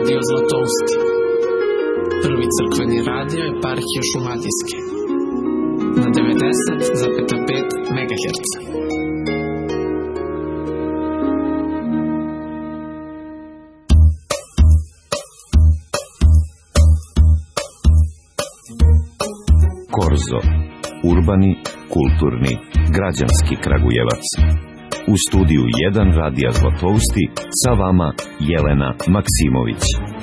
Radio Zlatousti. Prvi crkveni radio eparhije Šumadijske. Na 90,5 MHz. Korzo. Urbani, kulturni, građanski Kragujevac. U studiju 1 Radija Zlatousti sa vama Jelena Maksimović.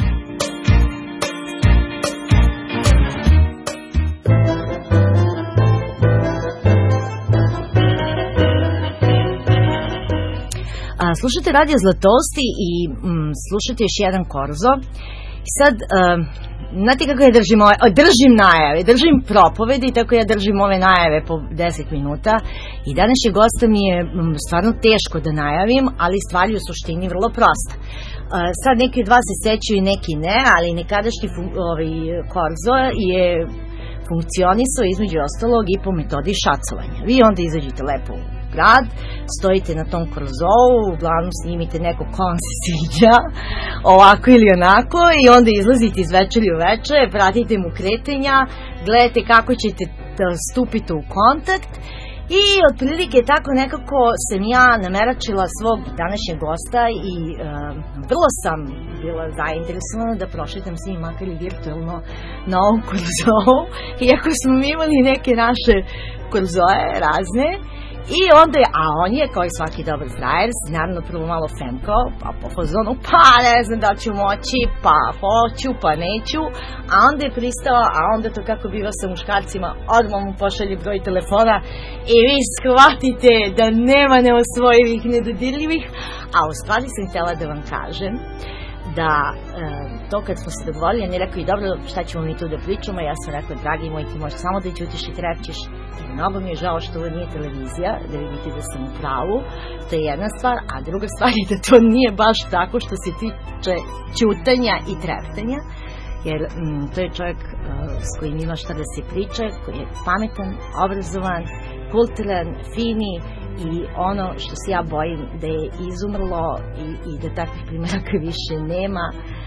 Slušajte Radio Zlatousti i slušajte još jedan Korzo. Sad, znate kako ja držim najave, držim propovedi, tako ja držim ove najave po 10 minuta i današnjeg gosta mi je stvarno teško da najavim, ali stvar je u suštini vrlo prosta. Sad neki od vas se sećaju, neki ne, ali nekadašnji Korzo je funkcionisao između ostalog i po metodi šacovanja. Vi onda izađete lepo u grad, stojite na tom Korzou, uglavnom snimite neko ko vam se sviđa, ovako ili onako, i onda izlazite iz večeri u veče, pratite mu kretenja, gledate kako ćete stupiti u kontakt i otprilike tako nekako sam ja nameračila svog današnjeg gosta i vrlo sam bila zainteresovana da prošetam s njim makar i virtualno na ovom Korzou, iako smo imali neke naše Korzoje razne. I onda je, a on je, kao i svaki dobar frajer, naravno prvo malo femkao, pa po fazonu, pa ne znam da ću moći, pa hoću, pa neću, a onda je pristao, a onda to kako biva sa muškarcima, odmah mu pošalje broj telefona i vi shvatite da nema neosvojivih, nedodirljivih, a u stvari sam htjela da vam kažem da to kad smo se dogovorili, on je rekao i dobro, šta ćemo mi tu da pričamo, ja sam rekao, dragi moj, ti možeš samo da ćutiš i trepćeš. Mnogo mi je žao što ovo nije televizija, da vidite da sam u pravu, to je jedna stvar, a druga stvar je da to nije baš tako što se tiče ćutanja i treptanja, jer to je čovjek s kojim ima šta da se priča, koji je pametan, obrazovan, kulturan, fini i ono što se ja bojim da je izumrlo i da takvih primjeraka više nema,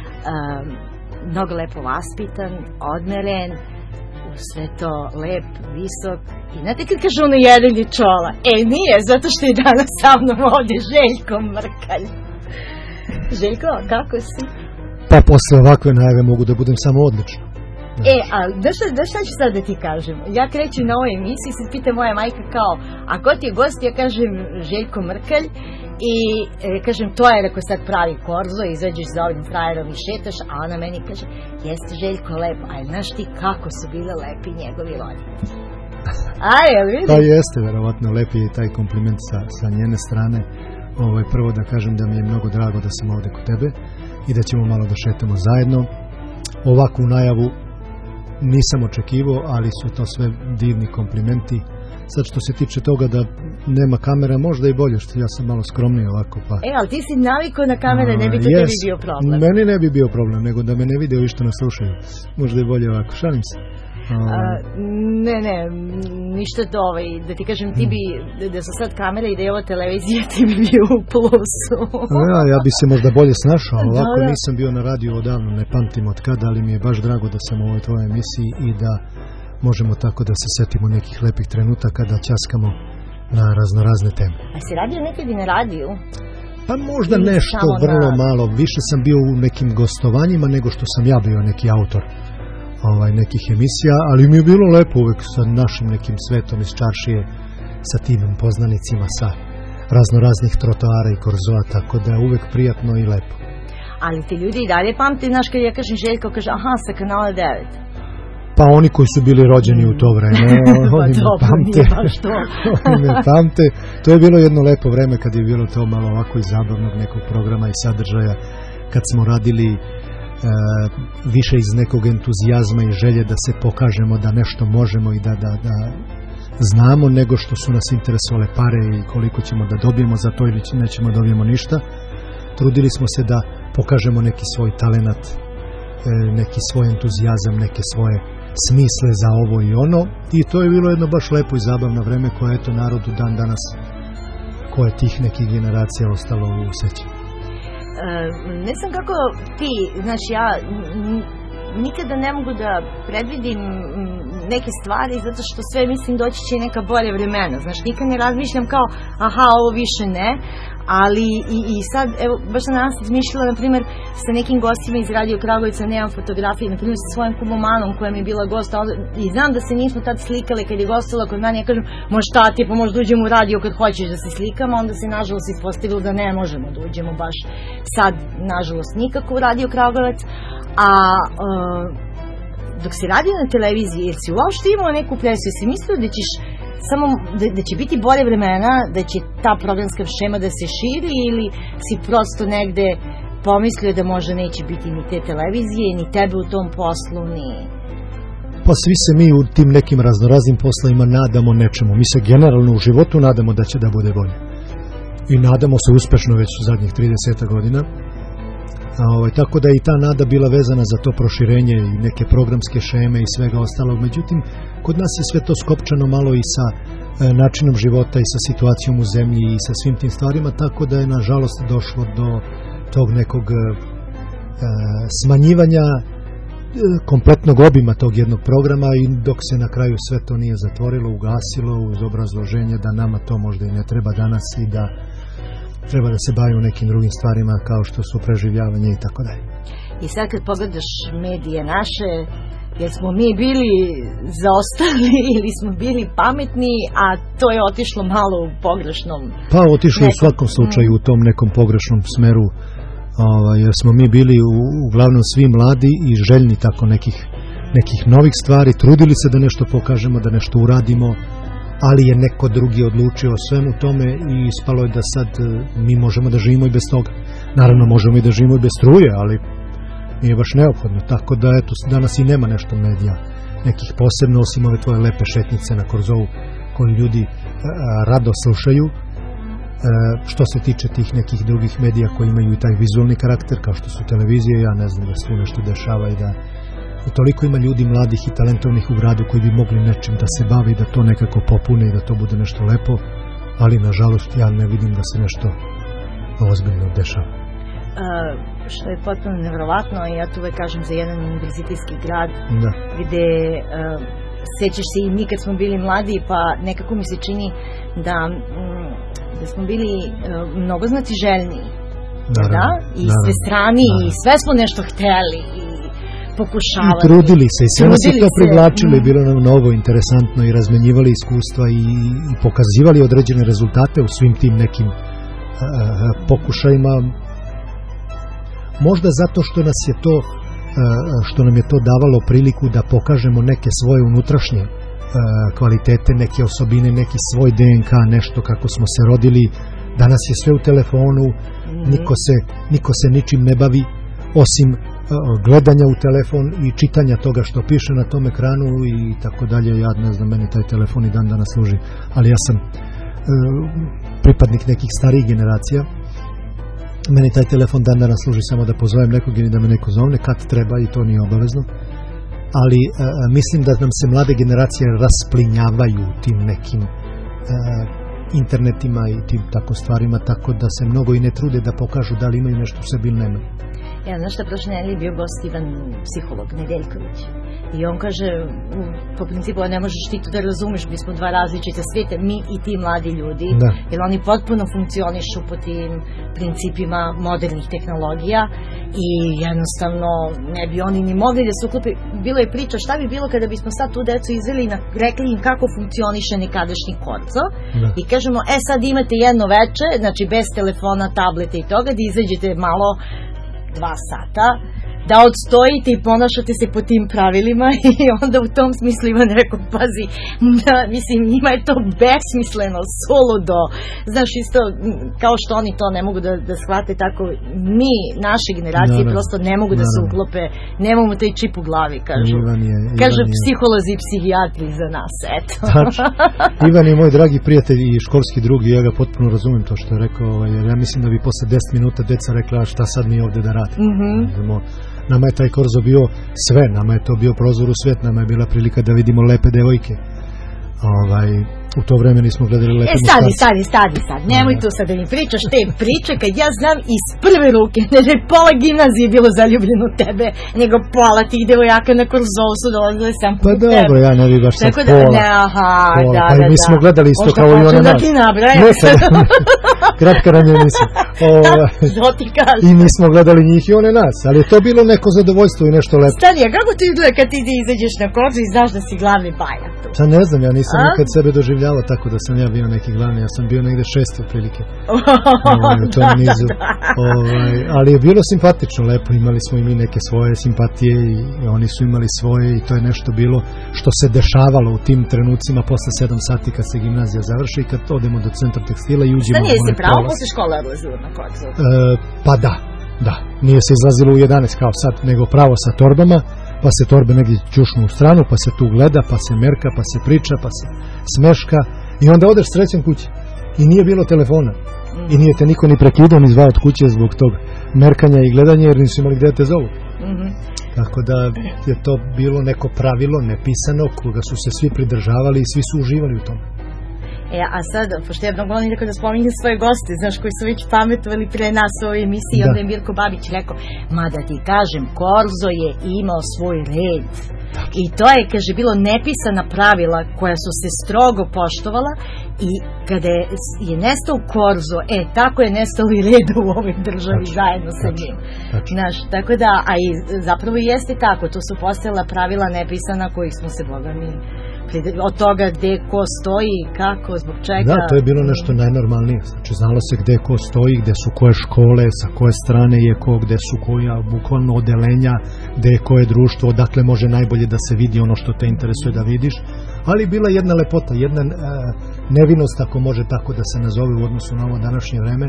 mnogo lepo vaspitan, odmeren, sve to lep, visok i znate kad kaže ono jedenje čola? Nije, zato što je danas sa mnom ovdje Željko Mrkalj. Željko, kako si? Pa posle ovakve najave mogu da budem samo odlično. Da šta ću sad da ti kažem? Ja krećem na ovoj emisiji, se pita moja majka kao, a ko ti je gost? Ja kažem Željko Mrkalj i kažem, to je rekao sad pravi Korzo, izađeš za ovim frajerom i šetaš, a ona meni kaže, jeste Željko lepo, ali znaš ti kako su bile lepi njegovi roditelji? Pa jeste, verovatno lepi je taj kompliment sa njene strane. Prvo da kažem da mi je mnogo drago da sam ovde kod tebe i da ćemo malo da šetamo zajedno. Ovakvu najavu nisam očekivao, ali su to sve divni komplimenti. Sad što se tiče toga da nema kamera, možda i bolje, što ja sam malo skromniji ovako. Pa. Ali ti si navikao na kamere, ne bi to tebi bio problem. Meni ne bi bio problem, nego da me ne vide i što nas slušaju. Možda i bolje ovako, šalim se. Ne, ništa to, da ti kažem, ti bi, da su sad kamere i da je ovo televizija, ti bi bio u plusu. Ja bi se možda bolje snašao, ovako nisam bio na radiju odavno, ne pamtim od kada, ali mi je baš drago da sam u ovoj tvojoj emisiji i da možemo tako da se setimo nekih lepih trenutaka, da ćaskamo na raznorazne teme. A si radio nekad i na radiju? Pa možda nešto vrlo malo, više sam bio u nekim gostovanjima nego što sam ja bio neki autor nekih emisija, ali mi je bilo lepo uvek sa našim nekim svetom iz čaršije, sa tim poznanicima, sa raznoraznih trotoara i Korzoa, tako da je uvek prijatno i lepo. Ali ti ljudi i dalje pamti, znaš, kad ja kažem Željko, kaže, aha, sa kanala 9. Pa oni koji su bili rođeni u to vreme, oni me pamte. Oni me pamte. To je bilo jedno lepo vreme kad je bilo to malo ovako iz zabavnog nekog programa i sadržaja, kad smo radili više iz nekog entuzijazma i želje da se pokažemo da nešto možemo i da znamo, nego što su nas interesovale pare i koliko ćemo da dobijemo za to ili nećemo dobijemo ništa. Trudili smo se da pokažemo neki svoj talenat, neki svoj entuzijazam, neke svoje smisle za ovo i ono, i to je bilo jedno baš lepo i zabavno vreme koje eto narodu dan danas, koje tih nekih generacija ostalo u sećanju. ne znam kako ti, znači ja nikada ne mogu da predvidim neke stvari zato što sve mislim doći će neka bolje vremena, znaš, nikad ne razmišljam kao aha, ovo više ne, ali i sad, evo, baš sam danas izmišljala, na primjer, sa nekim gostima iz Radio Kragujevca, nemam fotografije, na primjer sa svojim kumomanom koja mi je bila gosta, i znam da se nismo tad slikali kad je gostala kod mene, ja kažem, može tati, pa možda uđemo u radio kad hoćeš da se slikamo, onda se nažalost ispostavilo da ne možemo da uđemo baš sad, nažalost, nikako u Radio Kragujevac, a dok si radio na televiziji, jer si uopšte imao neku presiju, si mislio da ćeš samo, da će biti bolje vremena, da će ta programska šema da se širi, ili si prosto negde pomislio da možda neće biti ni te televizije, ni tebe u tom poslu, ni... Pa svi se mi u tim nekim raznoraznim poslovima nadamo nečemu. Mi se generalno u životu nadamo da će da bude bolje. I nadamo se uspešno već u zadnjih 30 godina. Tako da je i ta nada bila vezana za to proširenje i neke programske šeme i svega ostalog. Međutim, kod nas je sve to skopčano malo i sa načinom života i sa situacijom u zemlji i sa svim tim stvarima, tako da je nažalost došlo do tog nekog smanjivanja kompletnog obima tog jednog programa, i dok se na kraju sve to nije zatvorilo, ugasilo uz obrazloženje da nama to možda i ne treba danas i da treba da se bavimo nekim drugim stvarima kao što su preživljavanje i tako dalje. I sad kad pogledaš medije naše, jer smo mi bili zaostali ili smo bili pametni, a to je otišlo malo u pogrešnom... Pa otišlo u svakom slučaju u tom nekom pogrešnom smeru, jer smo mi bili uglavnom svi mladi i željni tako nekih novih stvari, trudili se da nešto pokažemo, da nešto uradimo, ali je neko drugi odlučio o svemu tome i ispalo je da sad mi možemo da živimo i bez toga. Naravno možemo i da živimo i bez struje, ali nije baš neophodno, tako da eto, danas i nema nešto medija nekih posebno, osim ove tvoje lepe šetnice na Korzovu koju ljudi rado slušaju. Što se tiče tih nekih drugih medija koji imaju i taj vizualni karakter kao što su televizije, ja ne znam da se tu nešto dešava i da toliko ima ljudi mladih i talentovnih u gradu koji bi mogli nečim da se bavi, da to nekako popune i da to bude nešto lepo, ali nažalost ja ne vidim da se nešto ozbiljno dešava. Što je potpuno nevjerovatno, i ja tu uvek kažem za jedan univerzitetski grad, da, gde sećaš se i mi kad smo bili mladi, pa nekako mi se čini da smo bili mnogo znatiželjni, da? I sve strani, i sve smo nešto hteli i pokušavali. I trudili se, i sve nas je to privlačilo i bilo nam novo, interesantno, i razmenjivali iskustva i pokazivali određene rezultate u svim tim nekim pokušajima. Možda zato što nas je to, što nam je to davalo priliku da pokažemo neke svoje unutrašnje kvalitete, neke osobine, neki svoj DNK, nešto kako smo se rodili. Danas je sve u telefonu, niko se ničim ne bavi osim gledanja u telefon i čitanja toga što piše na tom ekranu i tako dalje. Ja ne znam, meni taj telefon i dan danas služi, ali ja sam pripadnik nekih starijih generacija. Meni taj telefon dan danas služi samo da pozovem nekog ili da me neko zovne kad treba, i to nije obavezno. Ali mislim da nam se mlade generacije rasplinjavaju tim nekim internetima i tim tako stvarima, tako da se mnogo i ne trude da pokažu da li imaju nešto u sebi ili nema. Ja, znaš šta, prošle nedelje bio gost Ivan, psiholog Nedeljković, i on kaže, po principu, ne možeš ti to da razumeš, mi smo dva različita svijeta, mi i ti mladi ljudi, da, jer oni potpuno funkcionišu po tim principima modernih tehnologija i jednostavno ne bi oni ni mogli da se uklope. Bilo je priča šta bi bilo kada bismo sad tu decu izveli i rekli im kako funkcioniše nekadašnji Korzo, da, i kažemo, sad imate jedno veče, znači bez telefona, tableta i toga, da izađete malo 2 sata, da odstojite i ponašate se po tim pravilima, i onda u tom smislu Ivan rekao, pazi, da, mislim, njima je to besmisleno, suludo, znaš, isto kao što oni to ne mogu da shvate, tako mi, naše generacije, prosto ne mogu da se uklope, nemamo taj čip u glavi, kažu. Kažu psiholozi i psihijatri za nas, eto. Ivan je moj dragi prijatelj i školski drug, i ja ga potpuno razumem to što je rekao, jer ja mislim da bi posle 10 minuta deca rekla, šta sad mi ovde da radimo. Nama je taj Korzo bio sve, nama je to bio prozor u svijet, nama je bila prilika da vidimo lepe devojke. u to vreme nismo gledali Lepe muškarce. Stani, nemoj tu sad da mi pričaš te priče kad ja znam iz prve ruke, ne da je pola gimnazije bilo zaljubljeno u tebe, nego pola tih devojaka na Korzovu su dolazile sam u tebe. Pa dobro, ja ne bi baš sad pola. Pa i mi smo gledali isto kao i one nas. Da ti nabrajam. Kratka nam je mislim. I mi smo gledali njih i one nas, ali je to bilo neko zadovoljstvo i nešto lepo. Stani, a kako ti izgleda kad ti izađeš na Korzu i znaš da si glavni bajak tu? Pa ne znam, ja nisam nikad sebe doživljavao tako da sam ja bio neki glavni, ja sam bio negde 6. otprilike. U tom nizu. Ali je bilo simpatično, lepo, imali smo i mi neke svoje simpatije i oni su imali svoje i to je nešto bilo što se dešavalo u tim trenucima posle 7 sati kad se gimnazija završi i kad odemo do centra tekstila i uđemo u onaj jesi pravo posle škole odlazilo na Korzu? Pa da, nije se izlazilo u 11 kao sad, nego pravo sa torbama, pa se torbe negdje čušnu u stranu, pa se tu gleda, pa se merka, pa se priča, pa se smeška i onda odeš srećan kući. I nije bilo telefona. I nije te niko ni prekidao ni zvao od kuće zbog tog merkanja i gledanja jer nisu imali gdje te zovu. Tako da je to bilo neko pravilo nepisano koga su se svi pridržavali i svi su uživali u tom. A sad, pošto ja mnogo volim da spominjem svoje goste, znaš, koji su već pametovali pre nas u ovoj emisiji, onda je Mirko Babić rekao, ma da ti kažem, Korzo je imao svoj red. I to je, kaže, bilo nepisana pravila koja su se strogo poštovala i kada je nestao Korzo, tako je nestao i red u ovoj državi zajedno sa njim. Znaš, tako da, a i zapravo jeste tako, to su postojala pravila nepisana kojih smo se bogami od toga gde ko stoji, kako, zbog čega. Da, to je bilo nešto najnormalnije. Znači, znalo se gde ko stoji, gde su koje škole, sa koje strane je ko, gde su koja bukvalno odelenja, gde je koje društvo, odakle može najbolje da se vidi ono što te interesuje da vidiš. Ali bila jedna lepota, jedna nevinost, ako može tako da se nazove u odnosu na ovo današnje vreme.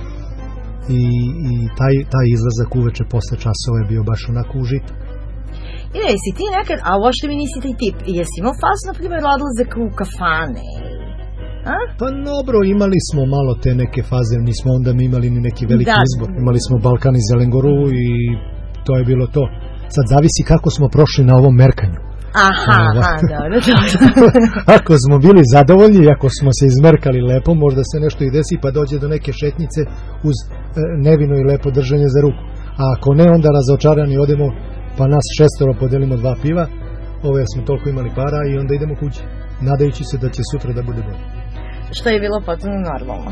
I taj izlazak uveče posle časova je bio baš onako užitak. Jesi ti nekad, a uopšte mi nisi taj tip, jesi imao fazu, na primjer, odlazak u kafane? Pa dobro, imali smo malo te neke faze, nismo onda mi imali ni neki veliki izbor. Imali smo Balkan i Zelengoru i to je bilo to. Sad zavisi kako smo prošli na ovom merkanju. Dobro. Ako smo bili zadovoljni, ako smo se izmerkali lepo, možda se nešto i desi pa dođe do neke šetnjice uz nevino i lepo držanje za ruku. A ako ne, onda razočarani odemo pa nas 6 podelimo 2 piva, jer smo toliko imali para i onda idemo kući, nadajući se da će sutra da bude bolje. Što je bilo potpuno normalno.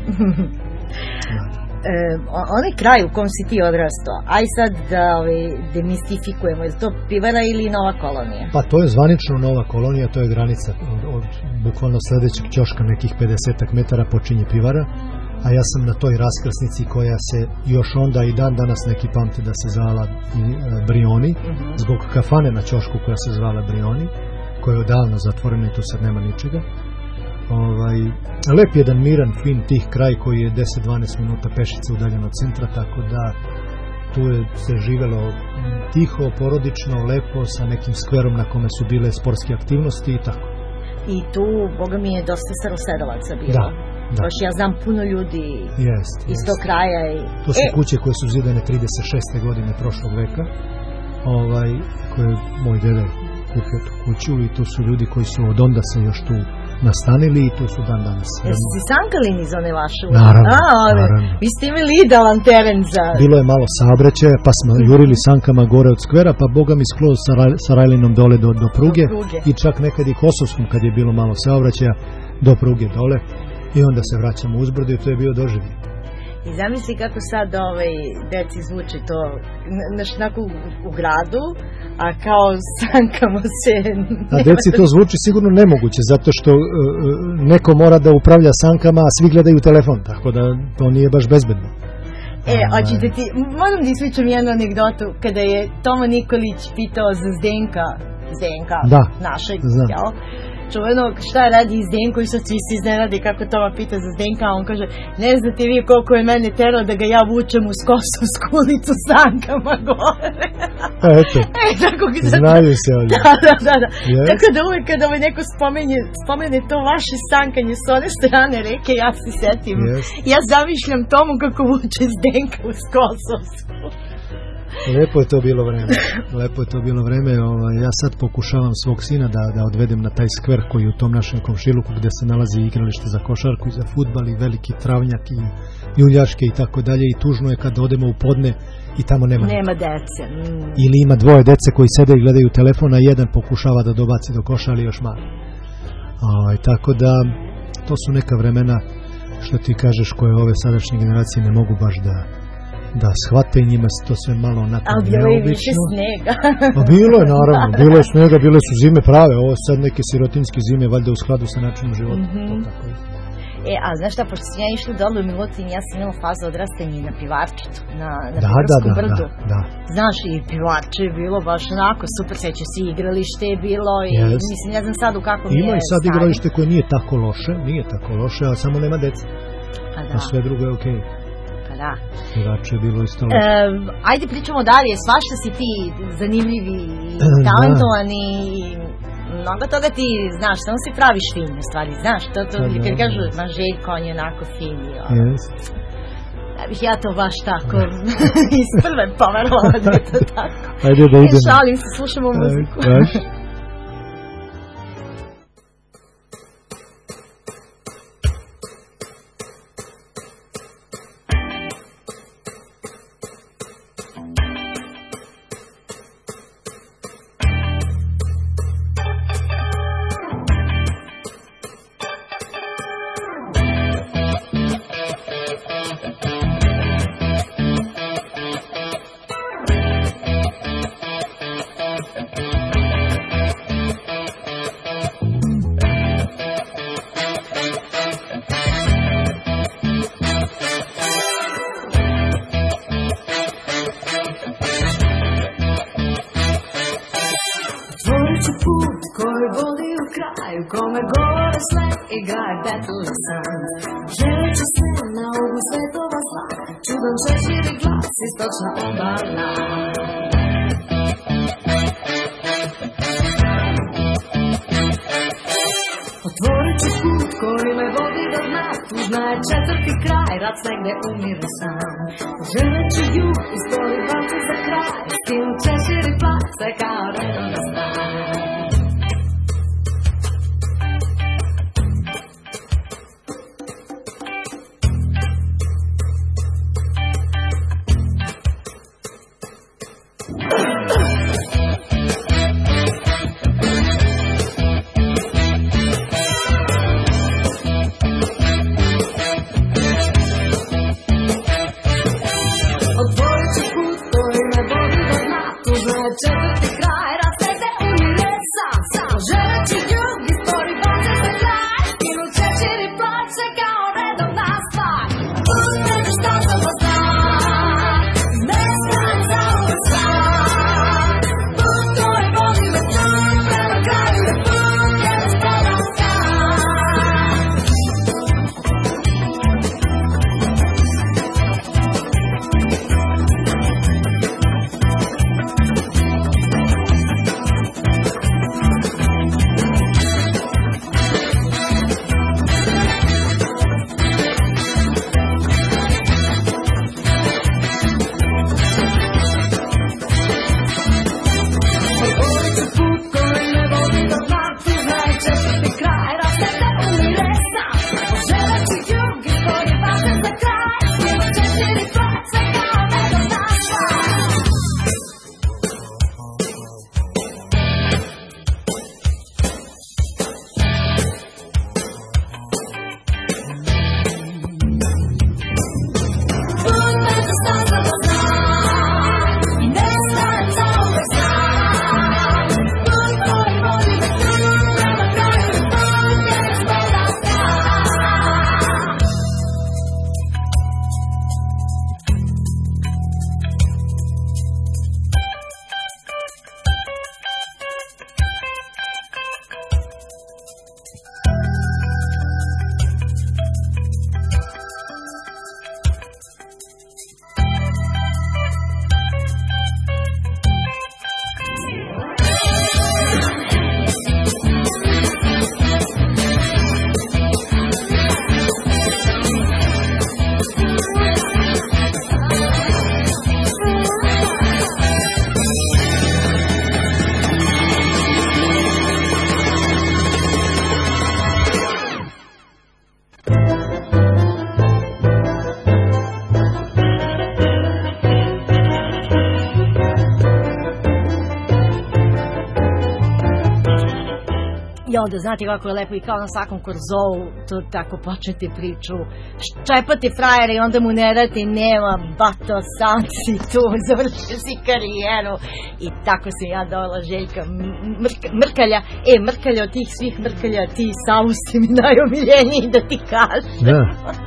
Onaj kraj u kom si ti odrastao, aj sad da demistifikujemo, je to Pivara ili Nova Kolonija? Pa to je zvanično Nova Kolonija, to je granica od bukvalno sledećeg ćoška nekih 50 metara počinje Pivara, a ja sam na toj raskrsnici koja se još onda i dan danas neki pamte da se zvala Brioni, zbog kafane na ćošku koja se zvala Brioni, koja je odavno zatvorena i tu sad nema ničega. Lep jedan miran, fin, tih kraj koji je 10-12 minuta pešice udaljen od centra, tako da tu je se živelo tiho, porodično, lepo, sa nekim skverom na kome su bile sportske aktivnosti i tako. I tu, boga mi je dosta starosedovaca bilo. Baš ja znam puno ljudi iz tog kraja. To su kuće koje su zidane 36. godine prošlog veka, koje moj dede kupio tu kuću i tu su ljudi koji su od onda se još tu nastanili i tu su dan danas. Jesi si sankali niz one vaše? Naravno. Vi ste imali idealan teren za... Bilo je malo saobraćaja, pa smo jurili sankama gore od skvera, pa boga mi sklo sa Rajlinom dole do pruge i čak nekad i Kosovskom kad je bilo malo saobraćaja do pruge dole i onda se vraćamo uzbrdo i to je bio doživljaj. I zamisli kako sad deci zvuči to onako u gradu, a kao sankamo se... A deci to zvuči sigurno nemoguće, zato što neko mora da upravlja sankama, a svi gledaju telefon, tako da to nije baš bezbedno. Hoćete ti, moram da ispričam jednu anegdotu, kada je Tomo Nikolić pitao za Zdenka našeg, jel? Čuveno, šta radi Zdenko i sad svi se iznenade kako Toma pita za Zdenka, a on kaže, ne znate vi koliko je mene terao da ga ja vučem uz Kosovsku ulicu sankama gore. Eto, znaju se ovdje. Da. Tako da uvijek kada neko spomene to vaše sankanje s one strane reke, ja se setim. Ja zamišljam Tomu kako vuče Zdenka uz Kosovsku. Lepo je to bilo vreme. Lepo je to bilo vreme. Ja sad pokušavam svog sina da odvedem na taj skver koji je u tom našem komšiluku gde se nalazi igralište za košarku i za fudbal i veliki travnjak i juljaške i tako dalje. I tužno je kad odemo u podne i tamo nema dece. Ili ima dvoje dece koji sede i gledaju telefon, a jedan pokušava da dobaci do koša, ali još malo. Tako da to su neka vremena, što ti kažeš, koje ove sadašnje generacije ne mogu baš da shvate, i njima se to sve malo onako neobično. A bilo je više snega. Pa bilo je, naravno, bilo je snega, bile su zime prave, ovo sad neke sirotinske zime, valjda u skladu sa načinom života. To tako je. A znaš šta, pošto sam ja išla dole u Milutin, ja sam imala fazu odrastanja na Pivarčitu, na Pivarskom brdu. Da. Znaš, i Pivarče je bilo baš onako super, seća se, igralište je bilo i mislim, ne znam sad u kakvom je stanju. Ima i sad igralište koje nije tako loše, ali samo nema deca. A sve drugo je okej. Da. Pivače je bilo isto loše. Ajde pričamo dalje, svašta si ti zanimljivi i talentovani i mnogo toga ti znaš, samo si praviš fin u stvari, znaš, to kad kažu, Željko, on je onako fin i da bih ja to baš tako iz prve poverovala da je to tako. Ajde da idemo. Šalim se, slušamo muziku. Kome gore sve igraje betli san. Želeći se na ovu svetova zla, čudan šešir i glas, istočna obala. Otvorit ću put koji me vodi do dna, tužna je četvrti kraj, rad negde umire sam. Želeći jug, ispoli baci za kraj, skinu šešir i glas, sve kao redom da stan. Četvrti kraj, rad negde umire onda znate kako je lepo i kao na svakom korzovu to tako počnete priču, ščepate frajere i onda mu ne date, nema bato, sam si tu, završio si karijeru i tako sam ja dovela Željka Mrkalja. Mrkalja od tih svih Mrkalja, ti Savu si mi najomiljeniji da ti kažem. Da.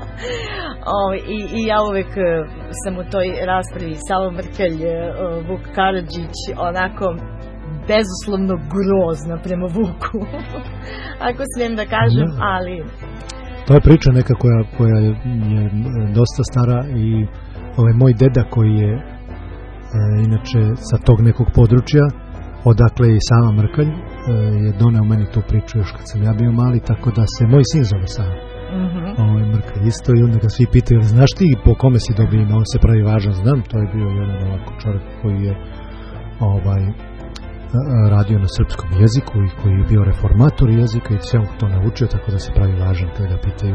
I ja uvek sam u toj raspravi Savo Mrkalj, Vuk Karadžić, onako bezuslovno grozna prema Vuku, ako smijem da kažem, ali... To je priča neka koja je dosta stara i moj deda koji je inače sa tog nekog područja, odakle je i Sava Mrkalj, je doneo meni tu priču još kad sam ja bio mali, tako da se moj sin zove Sava. Mrkalj isto i onda ga svi pitaju, znaš ti po kome si dobio ime, on se pravi važan, znam, to je bio jedan ovako čovjek koji je radio na srpskom jeziku i koji je bio reformator jezika i sve on to naučio, tako da se pravi važan, te da pitaju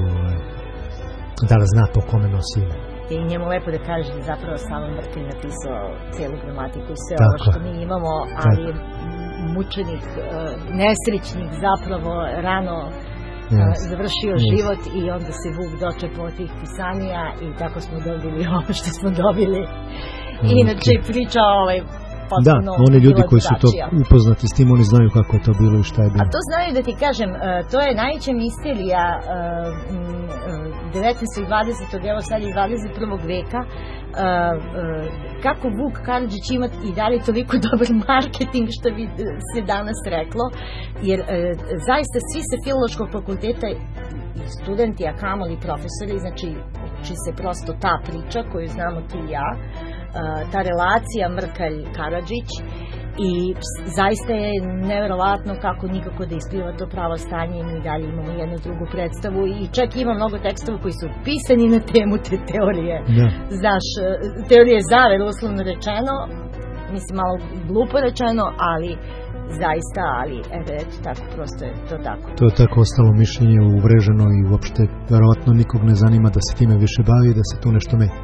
da li zna po kome nosi ime. I njemu lepo da kaže da zapravo Savo Mrkalj napisao cijelu gramatiku i sve ovo što mi imamo, ali mučenih, nesrećnih zapravo rano završio život i onda se Vuk dočepao tih pisanija i tako smo dobili ovo što smo dobili. Inače priča potpuno. Da, oni ljudi koji su to upoznati s tim, oni znaju kako je to bilo i šta je bilo. A to znaju, da ti kažem, to je najveća misterija 19. i 20. evo sad i 21. veka, kako Vuk Karadžić ima i dalje toliko dobar marketing, što bi se danas reklo, jer zaista svi sa Filološkog fakulteta i studenti, a kamoli profesori, znači uči se prosto ta priča koju znamo ti i ja, ta relacija Mrkalj-Karadžić, i zaista je neverovatno kako nikako da ispliva to pravo stanje i mi dalje imamo jednu drugu predstavu i čak ima mnogo tekstova koji su pisani na temu te teorije. Znaš, teorije zavere, uslovno rečeno, mislim malo glupo rečeno, ali zaista, eto tako, prosto je to tako. To je tako ostalo mišljenje uvreženo i uopšte verovatno nikog ne zanima da se time više bavi i da se tu nešto menja.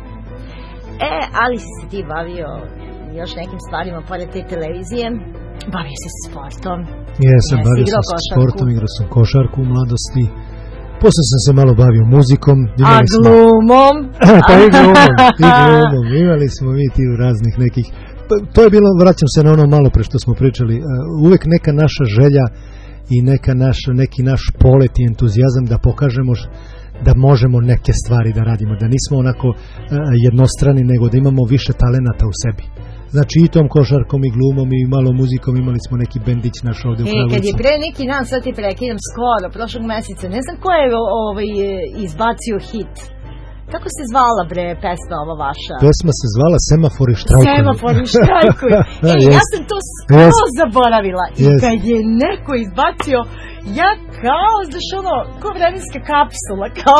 Ali si se ti bavio još nekim stvarima pored te televizije, bavio si se sportom. Jesam, bavio sam se sportom, igrao sam košarku u mladosti, posle sam se malo bavio muzikom. A glumom? Pa i glumom, imali smo mi ti raznih nekih, to je bilo, vraćam se na ono malo pre što smo pričali, uvek neka naša želja i neki naš polet i entuzijazam da pokažemo da možemo neke stvari da radimo, da nismo onako jednostrani, nego da imamo više talenata u sebi. Znači i tom košarkom i glumom i malo muzikom imali smo neki bendić naš ovde u Kragujevcu. Kad je pre neki dan, sad ti prekidam skoro, prošlog meseca, ne znam ko je izbacio hit. Kako se zvala pesma ova vaša? Pesma se zvala Semafori štrajkuju. Semafori štrajkuju. Ja sam to skoro zaboravila. I kad je neko izbacio, ja kao, znaš ono, ko vremenska kapsula, kao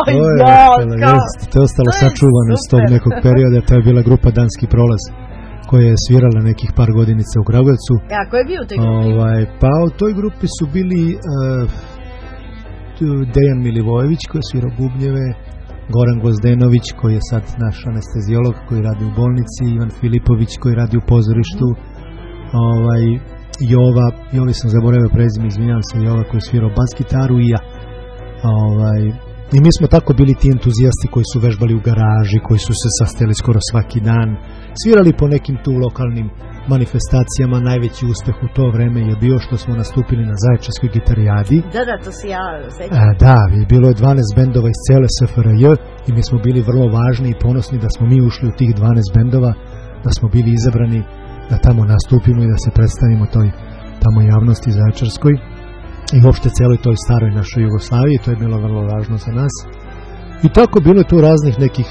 to je ostalo sačuvano s tog nekog perioda, to je bila grupa Danski prolaz, koja je svirala nekih par godinica u Kragujevcu. A ko je bio u toj grupi? Pa u toj grupi su bili Dejan Milivojević koji je svirao bubnjeve, Goran Gozdenović koji je sad naš anestezijolog koji radi u bolnici, Ivan Filipović koji radi u pozorištu, Jovi sam zaboravio prezime, izvinjavam se, Jova koji je svirao bas gitaru i ja. I mi smo tako bili ti entuzijasti koji su vežbali u garaži, koji su se sastajali skoro svaki dan, svirali po nekim tu lokalnim manifestacijama. Najveći uspeh u to vreme je bio što smo nastupili na Zaječarskoj gitarijadi. Da, to se ja sećam. Da, bilo je 12 bendova iz cele SFRJ i mi smo bili vrlo važni i ponosni da smo mi ušli u tih 12 bendova, da smo bili izabrani da tamo nastupimo i da se predstavimo toj tamo javnosti Zaječarskoj i uopšte celoj toj staroj našoj Jugoslaviji. To je bilo vrlo važno za nas i tako bilo je tu raznih nekih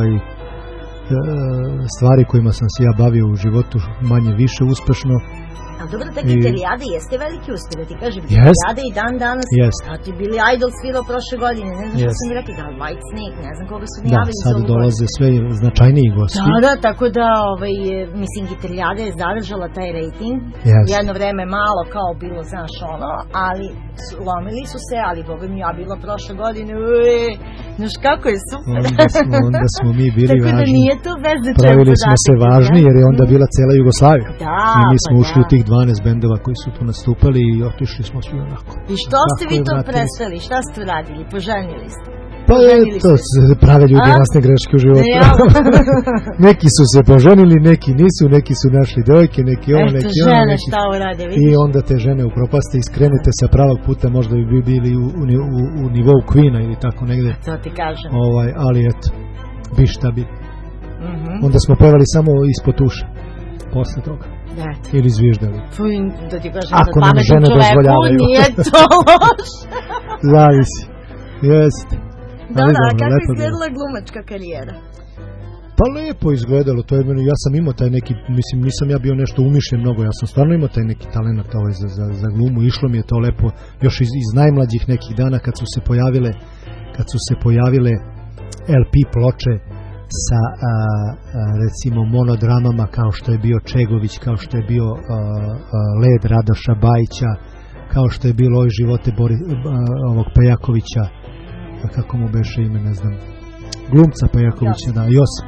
stvari kojima sam se ja bavio u životu manje više uspešno. Ali dobro, ta gitarijada jeste veliki uspeh, da ti kažem, gitarijada i dan danas, a ti Billy Idol svirao prošle godine, ne znam što sam mi rekli, da White Snake, ne znam koga su najavili. Da, sad dolaze sve značajniji gosti. Da, tako da, mislim, gitarijada je zadržala taj rating, jedno vreme malo kao bilo, znaš ono, ali lomili su se, ali boga mi ja bila prošle godine, znaš kako je super. Onda smo mi bili važni. Tako da nije to bez da čemu pravili smo se važni jer je onda bila cela Jugoslavija. Da, i mi smo ušli u tih 12 bendova koji su tu nastupali i otišli smo svi onako. I što ste vi to prestali? Šta ste radili? Poženili ste? Pa to se prave ljudi rasne greške u životu. Neki su se poženili, neki nisu, neki su našli dojke, neki ovo, neki ono. Žene šta urade, vidiš? I onda te žene upropaste i skrenete sa pravog puta, možda bi bili u nivou Queena ili tako negde. To ti kažem. Ali eto, bi šta bi. Onda smo pevali samo ispod uša. Posle toga. Ili zviždali. Da ti kažem, ako nam žene dozvoljavaju. Nije to loše. Zavisi. Jeste. Da, kako izgledala glumačka karijera? Pa lepo izgledalo, to je meni, ja sam imao taj neki, mislim, nisam ja bio nešto umišljen mnogo, ja sam stvarno imao taj neki talent za glumu, išlo mi je to lepo, još iz najmlađih nekih dana kad su se pojavile LP ploče sa recimo monodramama kao što je bio Čegović, kao što je bio Led Radoša Bajića, kao što je bilo Oj živote ovog Pejakovića, kako mu beše ime, ne znam, glumca Pejakovića, da, Josip.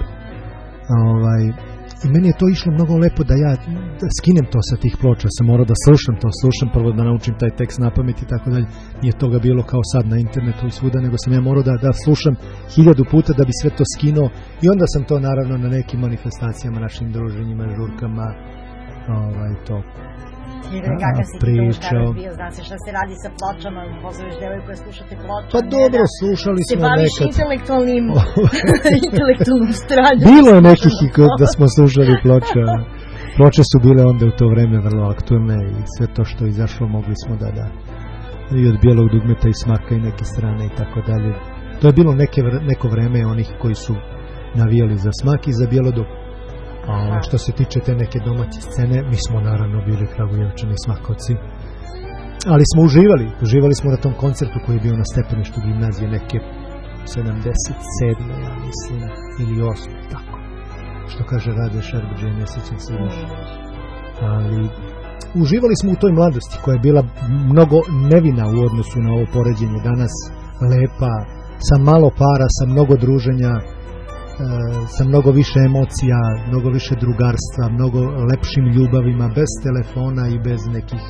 I meni je to išlo mnogo lepo da ja skinem to sa tih ploča, sam morao da slušam prvo da naučim taj tekst na pamet i tako dalje. Nije toga bilo kao sad na internetu i svuda, nego sam ja morao da slušam 1000 puta da bi sve to skinuo i onda sam to naravno na nekim manifestacijama, našim druženjima, žurkama, to pričao. Zna se šta se radi sa pločama, pozoveš devojku da slušate pločama. Pa dobro, slušali smo nekad. Se baviš intelektualnom stranjom. Bilo je nekih i da smo slušali ploče. Ploče su bile onda u to vreme vrlo aktualne i sve to što je izašlo mogli smo da i od Bijelog dugmeta i Smaka i neke strane i tako dalje. To je bilo neko vreme onih koji su navijali za Smak i za Bijelo dugme. Što se tiče te neke domaće scene, mi smo naravno bili Kragujevčani Smakovci, ali smo uživali smo na tom koncertu koji je bio na stepeništu gimnazije neke 77. ja mislim, ili 8. tako, što kaže Rade Šerbeđe, ne sjećam se više, ali uživali smo u toj mladosti koja je bila mnogo nevina u odnosu na ovo poređenje danas, lepa, sa malo para, sa mnogo druženja, sa mnogo više emocija, mnogo više drugarstva, mnogo lepšim ljubavima, bez telefona i bez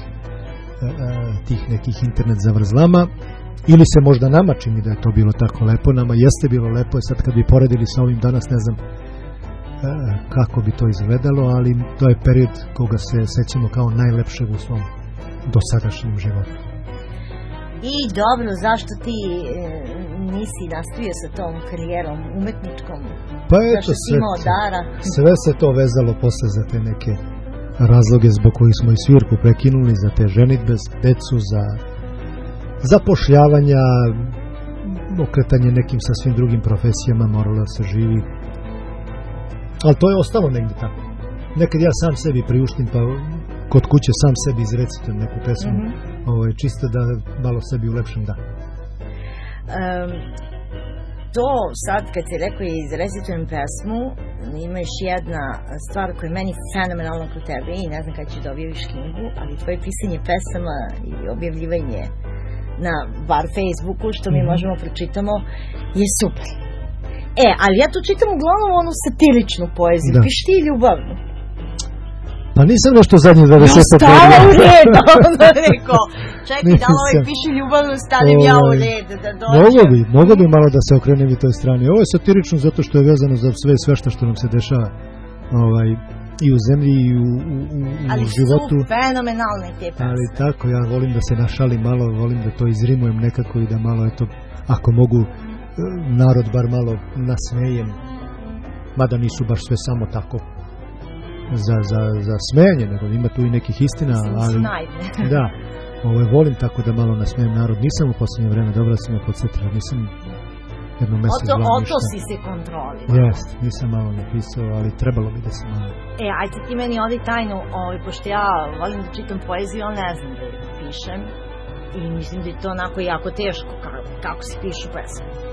nekih internet zavrzlama. Ili se možda nama čini da je to bilo tako lepo, nama jeste bilo lepo, sad kad bi poredili sa ovim danas ne znam kako bi to izgledalo, ali to je period koga se sećamo kao najlepšeg u svom dosadašnjem životu. I dobro, zašto ti nisi nastavio sa tom karijerom umetničkom? Pa eto, sve se to vezalo posle za te neke razloge zbog kojih smo i svirku prekinuli, za te ženitbe, decu, za zapošljavanja, okretanje nekim sasvim drugim profesijama, moralo da se živi. Ali to je ostalo negdje tako. Nekad ja sam sebi priuštim, pa kod kuće sam sebi izrecitujem neku pesmu, čisto da malo sebi ulepšam dan. To sad kad si rekao izrecitujem pesmu, ima još jedna stvar koja je meni fenomenalna kod tebe i ne znam kada ćeš da objaviš knjigu, ali tvoje pisanje pesama i objavljivanje na bar Facebooku, što mi možemo pročitamo, je super. Ali ja tu čitam uglavnom onu satiričnu poeziju, piši ti ljubavnu. Pa nisam nešto zadnje 20. godina. Stala u red, onda rekao. Čekaj, da ovaj piši ljubavno, stavim ja u red, da dođem. Mogu bi malo da se okrenem i toj strani. Ovo je satirično zato što je vezano za sve svešta što nam se dešava i u zemlji i u životu. Ali su fenomenalne te pesme. Ali tako, ja volim da se našalim malo, volim da to izrimujem nekako i da malo, eto, ako mogu, narod bar malo nasmejem. Mada nisu baš sve samo tako za smejanje, nego ima tu i nekih istina, ali da, volim tako da malo nasmejem narod. Nisam u posljednje vreme, dobro si me podsjetila, nisam jedno mjesto zvala ništa. Oto si se kontrolio. Jest, nisam malo napisao, ali trebalo mi da se malo. Ajde ti meni odi tajnu, pošto ja volim da čitam poeziju, ali ne znam da je pišem i mislim da je to onako jako teško kako se pišu pesme.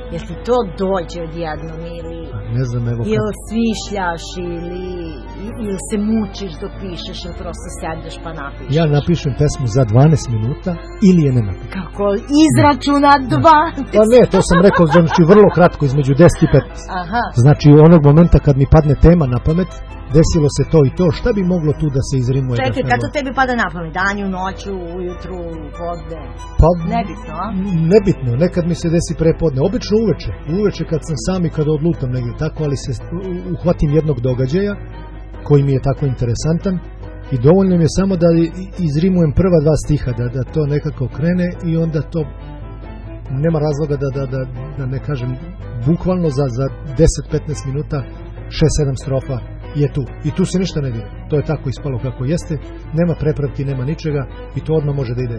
Jel ti to dođe odjednom ili... Ne znam, evo kad... Ili smišljaš ili se mučiš dok pišeš ili prosto sedeš pa napišeš? Ja napišem pesmu za 12 minuta ili je ne napišem. Kako izračuna 12? Pa ne, to sam rekao, znači vrlo kratko, između 10 i 15. Aha. Znači onog momenta kad mi padne tema na pamet, desilo se to i to, šta bi moglo tu da se izrimuje? Čekaj, kad to tebi pada na pamet? Danju, noću, ujutru, podne? Pa, nebitno, a? Nebitno, nekad mi se desi prepodne, obično uveče kad sam sam i kada odlutam negdje tako, ali se uhvatim jednog događaja koji mi je tako interesantan i dovoljno mi je samo da izrimujem prva 2 stiha, da to nekako krene i onda to nema razloga da ne kažem bukvalno za 10-15 minuta 6-7 strofa je tu. I tu se ništa ne dira. To je tako ispalo kako jeste. Nema prepravki, nema ničega i to odmah može da ide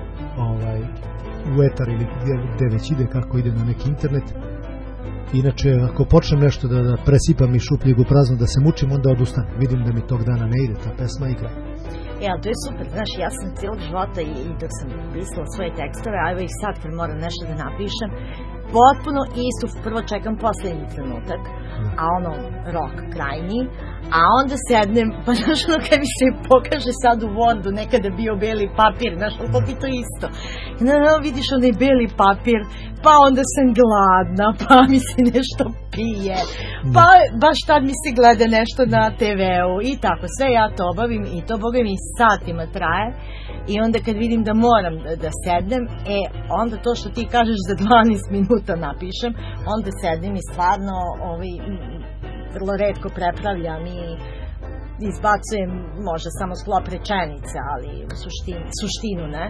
u etar ili gdje već ide, kako ide na neki internet. Inače, ako počnem nešto da presipam i šupljeg u prazno, da se mučim, onda odustanem. Vidim da mi tog dana ne ide, ta pesma igra. To je super, znaš, ja sam cijelog života i dok sam pisala svoje tekstove, a evo ih sad kad moram nešto da napišem, potpuno isto, prvo čekam posljednji trenutak, a ono, rok krajnji, a onda sednem, pa znaš ono kad mi se pokaže sad u Wordu nekada bio beli papir, znaš, ali to bi to isto. Vidiš onaj beli papir, pa onda sam gladna, pa mi se nešto pije, pa baš tad mi se gleda nešto na TV-u i tako, sve ja to obavim i to, boga mi, satima traje. I onda kad vidim da moram da sednem, onda to što ti kažeš za 12 minuta napišem, onda sednem i stvarno vrlo retko prepravljam i izbacujem možda samo sklop rečenice, ali u suštinu ne.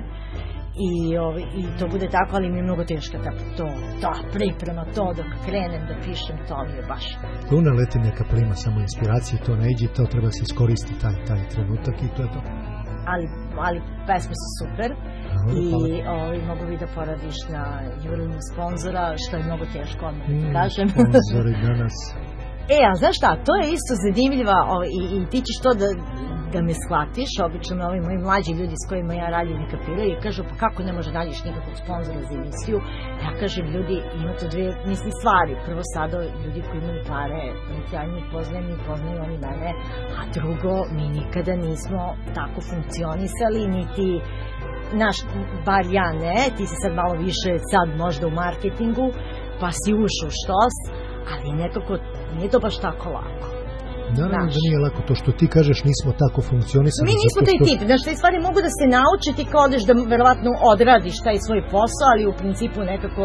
I to bude tako, ali mi je mnogo teška ta priprema, to dok krenem da pišem, to mi je baš. Tu naleti neka plima samo inspiracije, to ne iđe, to treba se iskoristiti taj trenutak i to je to. Ali pesme su super i mogu bi da poradiš na jurinu sponzora, što je mnogo teško, odmah da kažem. Sponzori danas. A znaš šta, to je isto zanimljiva i ti ćeš to da me shvatiš, obično ovi moji mlađi ljudi s kojima ja radim ne kapiraju i kažu, pa kako ne može nađeš nikakvog sponzora za emisiju? Ja kažem, ljudi, ima to dve stvari. Prvo sada ljudi koji imaju pare, niti ja njih poznajem, ni poznaju oni mene, a drugo, mi nikada nismo tako funkcionisali, niti bar ja ne, ti si sad malo više sad možda u marketingu, pa si ušao štos, ali nekako nije to baš tako lako. Naravno da nije lako, to što ti kažeš nismo tako funkcionisali. Mi nismo taj tip, znaš, te stvari mogu da se nauče, ti kao odeš da verovatno odradiš taj svoj posao, ali u principu nekako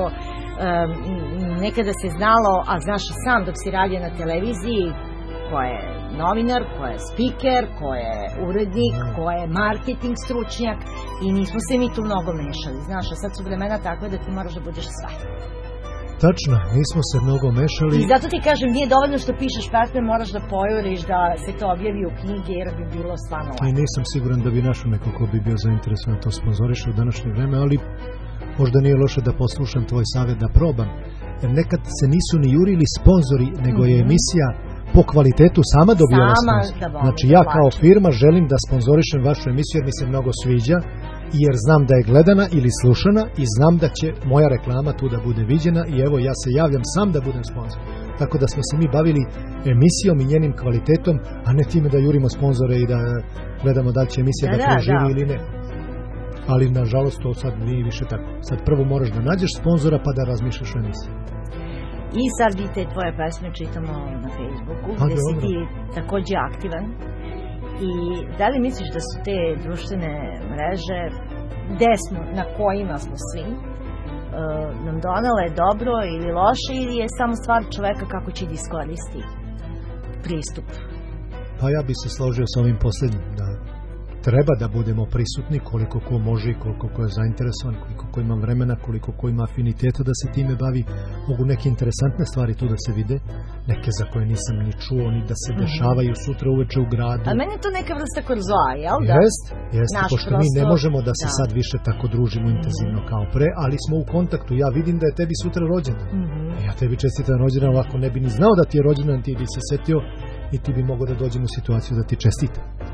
nekada se znalo, a znaš i sam dok si radio na televiziji, ko je novinar, ko je speaker, ko je urednik, ko je marketing stručnjak i nismo se mi tu mnogo mešali, znaš, a sad su vremena takve da ti moraš da budeš sve. Tačno, nismo se mnogo mešali. I zato ti kažem, nije dovoljno što pišeš pesme, moraš da pojuriš, da se to objavi u knjige, jer bi bilo stvarno lako. I nisam siguran da bi našao neko ko bi bio zainteresovan to sponzoriše u današnje vreme, ali možda nije loše da poslušam tvoj savjet da probam. Jer nekad se nisu ni jurili sponzori, nego je emisija po kvalitetu sama dobijala sponzor. Znači ja kao firma želim da sponzorišem vašu emisiju jer mi se mnogo sviđa, jer znam da je gledana ili slušana i znam da će moja reklama tu da bude viđena i evo ja se javljam sam da budem sponzor. Tako da smo se mi bavili emisijom i njenim kvalitetom, a ne time da jurimo sponzore i da gledamo da li će emisija da preživi ili ne. Ali nažalost to sad nije više tako. Sad prvo moraš da nađeš sponzora pa da razmišljaš o emisiji. I sad vi te tvoje pesme čitamo na Facebooku, gdje si ti također aktivan. I da li misliš da su te društvene mreže, na kojima smo svi, nam donale dobro ili loše, ili je samo stvar čoveka kako će da iskoristi pristup? Pa ja bi se složio s ovim posljednjim, da treba da budemo prisutni koliko ko može i koliko ko je zainteresovan, koliko ko ima vremena, koliko ko ima afiniteta da se time bavi. Mogu neke interesantne stvari tu da se vide, neke za koje nisam ni čuo, ni da se dešavaju sutra uveče u gradu. A meni je to neka vrsta korzoa, jel da? Jeste, pošto mi ne možemo da se sad više tako družimo intenzivno kao pre, ali smo u kontaktu. Ja vidim da je tebi sutra rođendan. Ja tebi čestitam rođendan, ovako ne bi ni znao da ti je rođendan, ti bi se setio i ti bi mogao da dođem u situaciju da ti čestitam.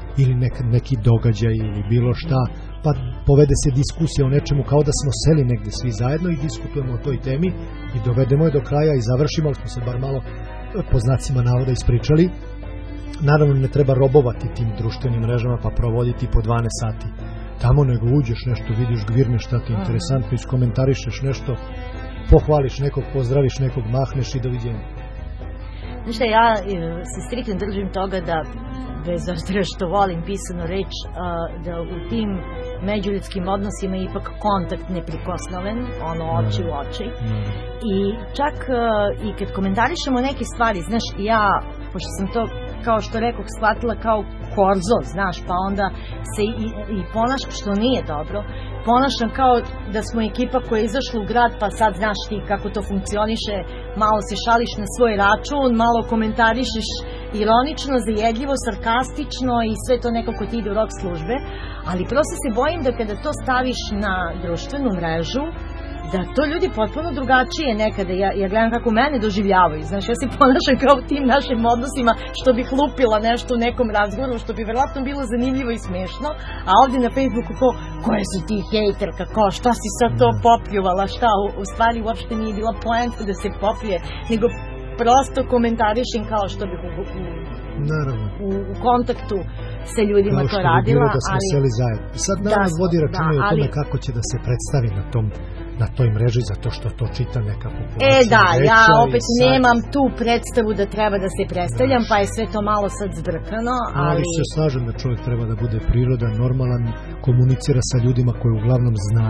ili neki događaj ili bilo šta, pa povede se diskusija o nečemu kao da smo seli negde svi zajedno i diskutujemo o toj temi i dovedemo je do kraja i završimo, ali smo se bar malo po znacima navoda ispričali. Naravno ne treba robovati tim društvenim mrežama pa provoditi po 12 sati tamo, nego uđeš nešto, vidiš, gvirneš šta ti je interesantno, iskomentarišeš nešto, pohvališ nekog, pozdraviš nekog, mahneš i doviđenja. Znaš šta, ja se striktno držim toga da, bez obzira što volim pisanu reč, da u tim međuljudskim odnosima je ipak kontakt neprikosnoven, ono oči u oči. I čak i kad komentarišemo neke stvari, znaš, ja, pošto sam to, kao što rekoh, shvatila kao korzo, znaš, pa onda se i ponašam, što nije dobro, ponašam kao da smo ekipa koja je izašla u grad, pa sad znaš ti kako to funkcioniše, malo se šališ na svoj račun, malo komentarišeš ironično, zajedljivo, sarkastično i sve to nekako ti ide u rok službe, ali prosto se bojim da kada to staviš na društvenu mrežu, da to ljudi potpuno drugačije nekada, ja gledam kako mene doživljavaju, znaš, ja se ponašam kao u tim našim odnosima što bih lupila nešto u nekom razgovoru, što bi verovatno bilo zanimljivo i smešno, a ovdje na Facebooku ko, koje su ti hejterka, ko, šta si sad to popljuvala, šta, u stvari uopšte nije bila poenta da se popljuje, nego prosto komentarišem kao što bih u kontaktu sa ljudima to radila, da smo seli zajedno. Sad naravno vodi računa o tome kako će da se predstavi na toj mreži, zato što to čita neka populacija. Ja opet nemam tu predstavu da treba da se predstavljam, pa je sve to malo sad zbrkano, ali se slažem da čovjek treba da bude prirodan, normalan, komunicira sa ljudima koje uglavnom zna,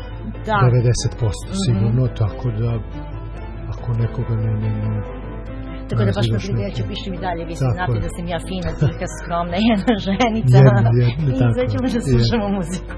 90% sigurno, tako da ako nekoga ne tako da baš na drugačiju pišem i dalje, vi se znate da sam ja fina, tiha, skromna, jedna ženica i sad ćemo da slušamo muziku.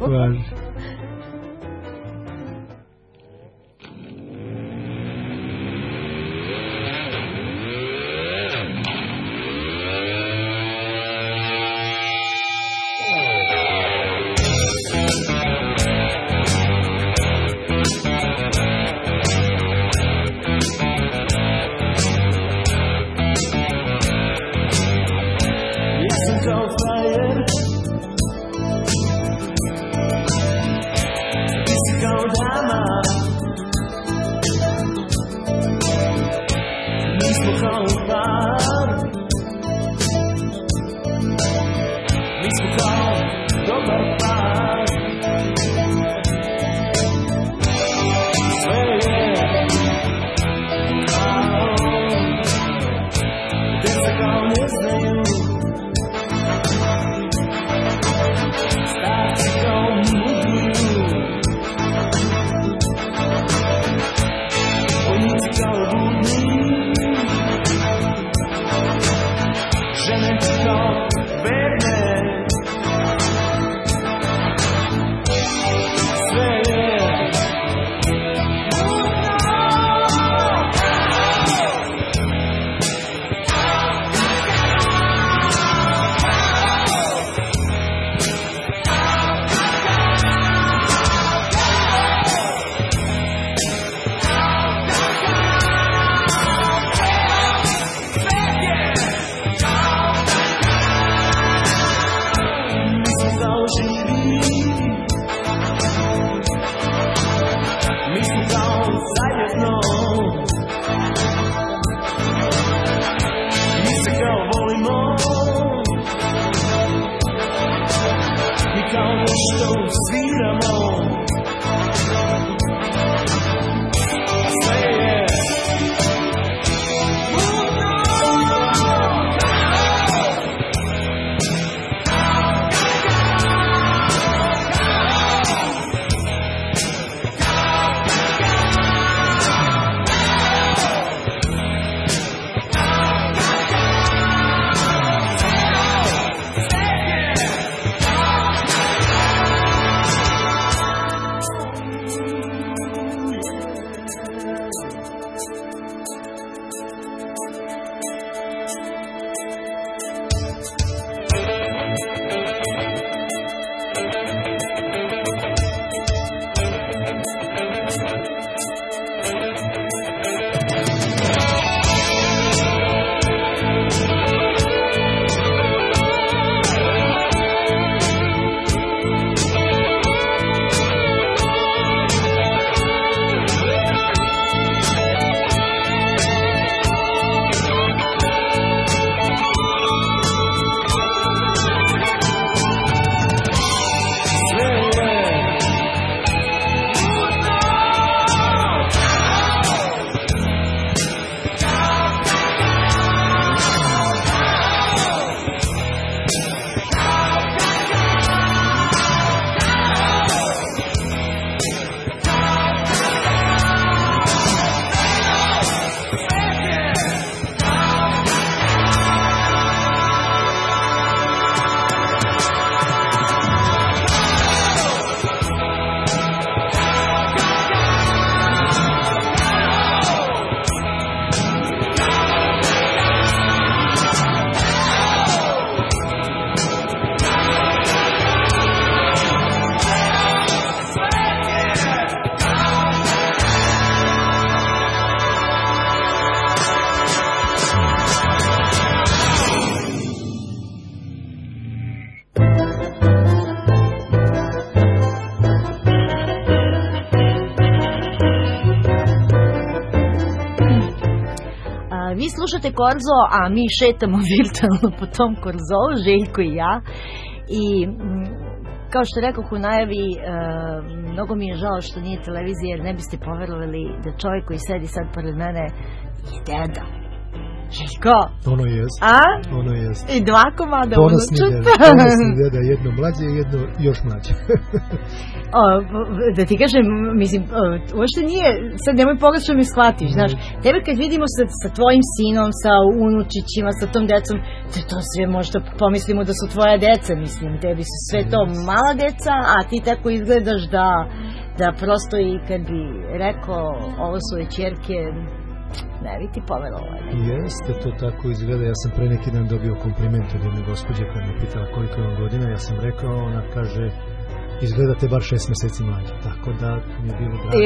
slušate Korzo, a mi šetamo virtualno po tom Korzou, Željko i ja. I kao što rekao u najavi, mnogo mi je žao što nije televizija, jer ne biste poverovali da čovjek koji sedi sad pored mene je deda. Željko? Ono jest. A? Ono jest. I 2 komada unučeta. Ponosni deda, jedno mlađe i jedno još mlađe. Da ti kažem, mislim, uopšte nije, sad nemoj pogrešno mi shvatiš, znaš, tebe kad vidimo sa tvojim sinom, sa unučićima, sa tom decom, to sve možda pomislimo da su tvoja deca, mislim, tebi su sve to mala deca, a ti tako izgledaš da prosto i kad bi rekao ovo su ćerke, ne bi ti poverovao. Jeste, to tako izgleda. Ja sam pre neki dan dobio kompliment od jedne gospođe koja me pitala koliko je vam godina. Ja sam rekao, ona kaže, izgledate bar 6 meseci mlađe. Tako da mi je bilo drago.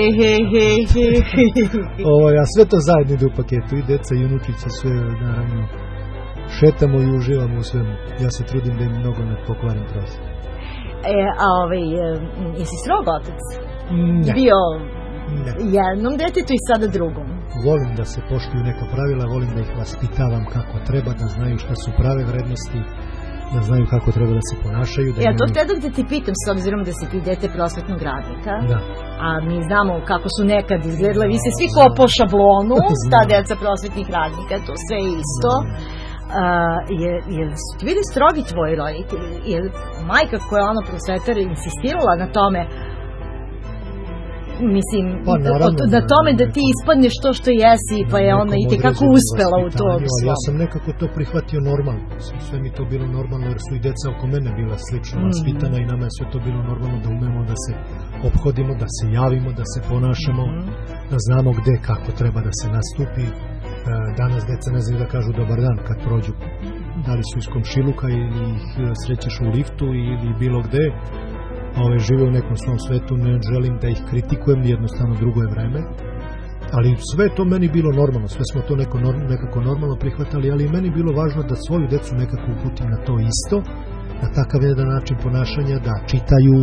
A sve to zajedno ide u paketu. I deca i unučići, sve naravno šetamo i uživamo u svemu. Ja se trudim da im mnogo ne pokvarim prostor. Jesi strog otac? Ne. Bio jednom detetu i sada drugom. Volim da se poštuju neka pravila, volim da ih vaspitavam kako treba, da znaju šta su prave vrednosti, da znaju kako treba da se ponašaju. To htjedim da ti pitam, s obzirom da si ti dete prosvetnog radnika, a mi znamo kako su nekad izgledali, vi se svi ko po šablonu, ta deca prosvetnih radnika, to sve je isto. Su ti bili strogi tvoji roditelji? Je majka koja je prosvetar insistirala na tome, mislim, na tome da ti ispadneš to što jesi, pa je ona i tekako uspela u to. Ja sam nekako to prihvatio normalno. Sve mi to bilo normalno, jer su i deca oko mene bila slično vaspitana i nama je sve to bilo normalno, da umemo da se ophodimo, da se javimo, da se ponašamo, da znamo gde, kako treba da se nastupi. Danas deca ne znaju da kažu dobar dan kad prođu. Da li su iz komšiluka ili ih srećeš u liftu ili bilo gde. Žive u nekom svom svetu, ne želim da ih kritikujem, jednostavno drugo je vreme, ali sve to meni bilo normalno, sve smo to nekako normalno prihvatali, ali meni bilo važno da svoju decu nekako uputim na to isto, na takav jedan način ponašanja, da čitaju,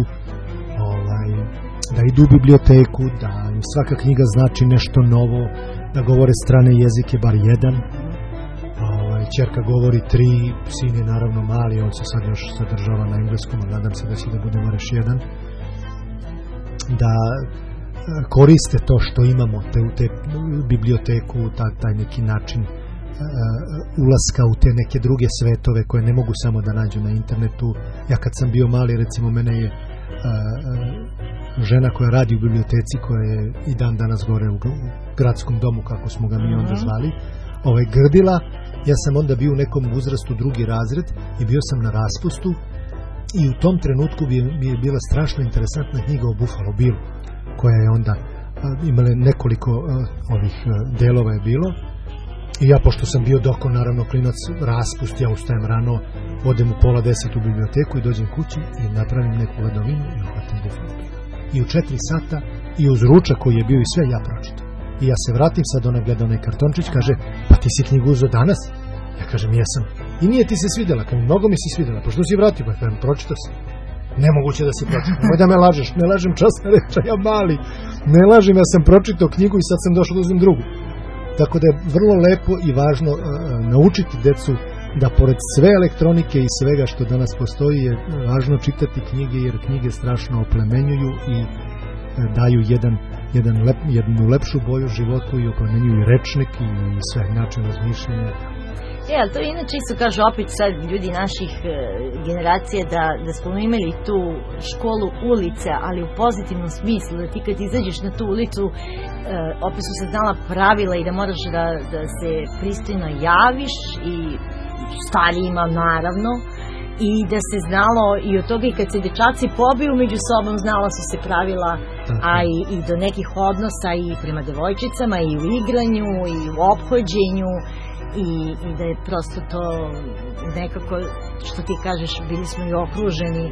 da idu u biblioteku, da im svaka knjiga znači nešto novo, da govore strane jezike, bar jedan. Ćerka govori 3, sin je naravno mali, on se sad još sadržava na engleskom, a nadam se da će da bude još jedan. Da koriste to što imamo, te biblioteku, taj neki način ulaska u te neke druge svetove koje ne mogu samo da nađu na internetu. Ja kad sam bio mali, recimo, mene je žena koja radi u biblioteci, koja je i dan danas gore u gradskom domu, kako smo ga mi onda zvali, grdila. Ja sam onda bio u nekom uzrastu, 2. razred, i bio sam na raspustu i u tom trenutku mi je bila strašno interesantna knjiga o Buffalo Billu, koja je onda imala nekoliko ovih delova je bilo. I ja, pošto sam bio doko, naravno klinac, raspust, ja ustajem rano, odem u 9:30 u biblioteku i dođem kući i napravim neku ledovinu i uhvatim Buffalo Billu. I u 4 sata i uz ručak koji je bio i sve, ja pročitam. I ja se vratim, sad ona gleda onaj kartončić, kaže, pa ti si knjigu uzeo danas? Ja kažem, jesam. I nije ti se svidjela, kao mnogo mi se svidjela, pa što si vratio? Pa kažem, pročitao si. Nemoguće da si pročitao. Nemoj da me lažeš, ne lažem, časna reč, ja mali. Ne lažem, ja sam pročitao knjigu i sad sam došao da uzmem drugu. Tako da je vrlo lepo i važno naučiti decu da pored sve elektronike i svega što danas postoji je važno čitati knjige, jer knjige strašno oplemenjuju i daju jednu lepšu boju životu i oplemenjuju i rečnik i sve način razmišljanja. Ali to inače isto kažu opet sad ljudi naših generacija da smo imali tu školu ulice, ali u pozitivnom smislu, da ti kad izađeš na tu ulicu opet su se znala pravila i da moraš da se pristojno javiš i starijima naravno, i da se znalo i od toga i kad se dečaci pobiju među sobom, znala su se pravila, a i do nekih odnosa i prema devojčicama i u igranju i u ophođenju, i da je prosto to nekako, što ti kažeš, bili smo i okruženi,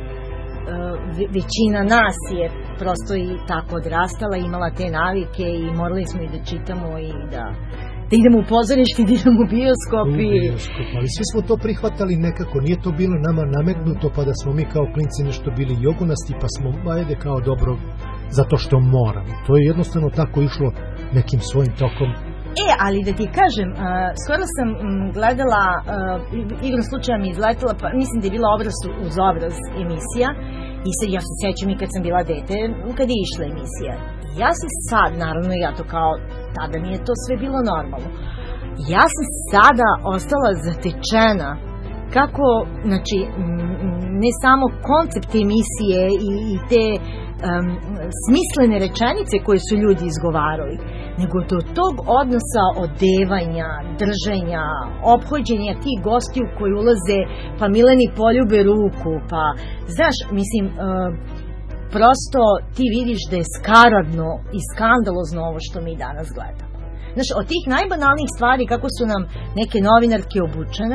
većina nas je prosto i tako odrastala, imala te navike i morali smo i da čitamo i da idemo u pozorište, da idemo u bioskop. Ali svi smo to prihvatali nekako, nije to bilo nama nametnuto, pa da smo mi kao klinci nešto bili jogunasti, pa smo, ajde, kao dobro, zato što moramo. To je jednostavno tako išlo nekim svojim tokom. Ali da ti kažem, skoro sam gledala, igrom slučaja mi izletela, pa mislim da je bila Obraz uz obraz emisija, i sad ja se sećam i kad sam bila dete, kad je išla emisija. Ja sam sad, naravno ja to kao, tada mi je to sve bilo normalno. Ja sam sada ostala zatečena kako, znači, ne samo koncept emisije i te smislene rečenice koje su ljudi izgovarali, nego do tog odnosa odevanja, drženja, ophođenja tih gostiju koji ulaze, pa Mileni poljube ruku, pa, znaš, mislim, prosto ti vidiš da je skaradno i skandalozno ovo što mi danas gledamo. Znaš, od tih najbanalnijih stvari kako su nam neke novinarke obučene,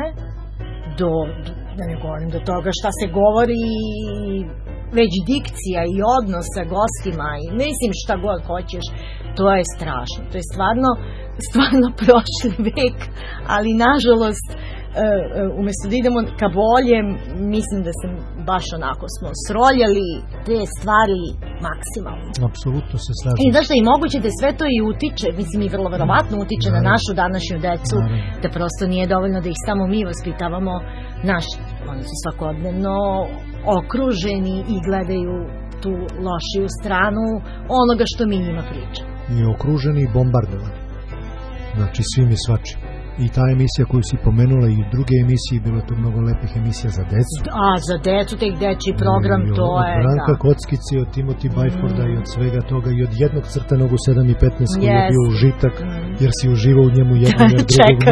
da ne govorim do toga šta se govori, već dikcija i odnos sa gostima i mislim šta god hoćeš, to je strašno. To je stvarno prošli vek, ali nažalost umesto da idemo ka boljem, mislim da se baš onako smo sroljali te stvari maksimalno. Apsolutno se slažem. I znaš da i moguće da sve to i utiče, mislim i vrlo verovatno utiče na našu današnju decu, da prosto nije dovoljno da ih samo mi vaspitavamo, oni su svakodnevno okruženi i gledaju tu lošiju stranu onoga što mi njima pričamo. I okruženi i bombardovani. Znači svim i svačim. I ta emisija koju si pomenula i druge emisije, bilo je to mnogo lepih emisija za decu. Za decu, tek dečji program, to je... Od Branka Kockice, od Timothy Byforda i od svega toga i od jednog crtanog u 7:15 koji je bio užitak, jer si uživao u njemu jednom, jer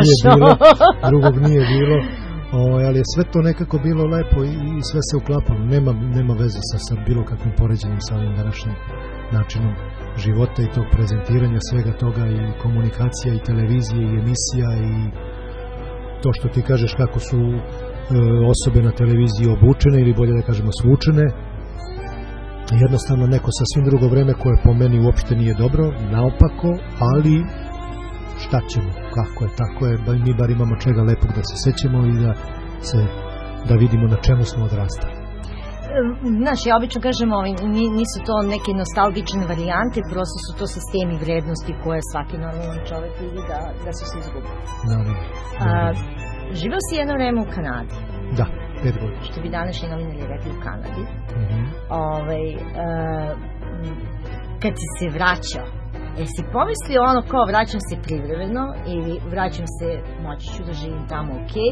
drugog nije bilo. Ali je sve to nekako bilo lepo i sve se uklapalo. Nema veze sa bilo kakvim poređenjem sa ovim današnjim načinom života i tog prezentiranja svega toga i komunikacija i televizije i emisija i to što ti kažeš kako su osobe na televiziji obučene ili bolje da kažemo svučene, jednostavno neko sasvim drugo vreme koje po meni uopšte nije dobro, naopako, ali šta ćemo, kako je, tako je, mi bar imamo čega lepog da se sećemo i da vidimo na čemu smo odrastali. Znaš, ja obično kažem, nisu to neke nostalgične varijante, prosto su to sistemi vrednosti koje svaki normalan čovjek vidi da su se izgubili. Živeo si jedno vreme u Kanadi. Da, 5 godina. Što bi današnji novinari rekli u Kanadi. Kad si se vraćao, jesi pomislio ono kao vraćam se privremeno ili vraćam se, moći ću da živim tamo okej,